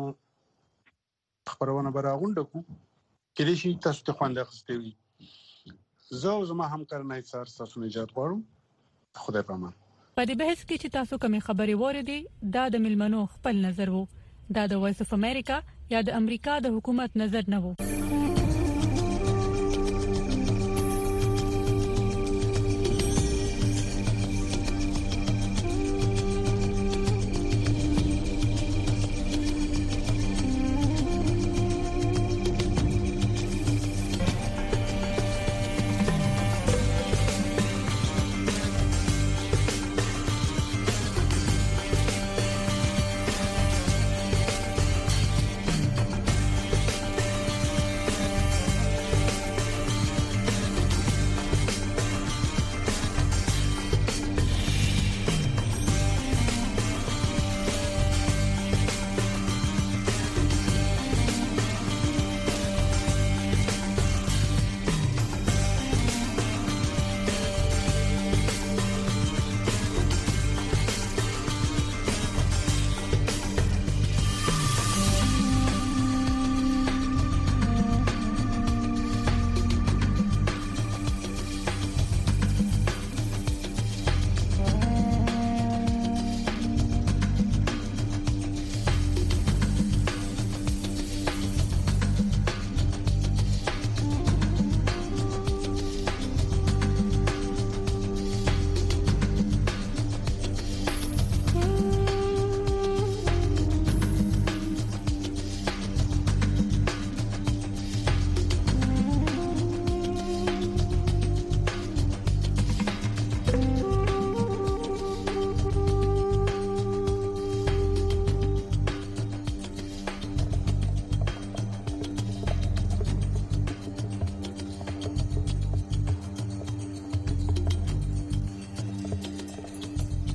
خبرونه به راغونډه کوو کله چې تاسو ته خوند اخیستی وي زه زما همکار نایسار تاسو نجات غواړم خدای پامان په دې بحث کې چې تاسو کومې خبرې وریدي دا د ملمنو خپل نظر وو دا د وایس اف امریکا یا د امریکا د حکومت نظر نه وو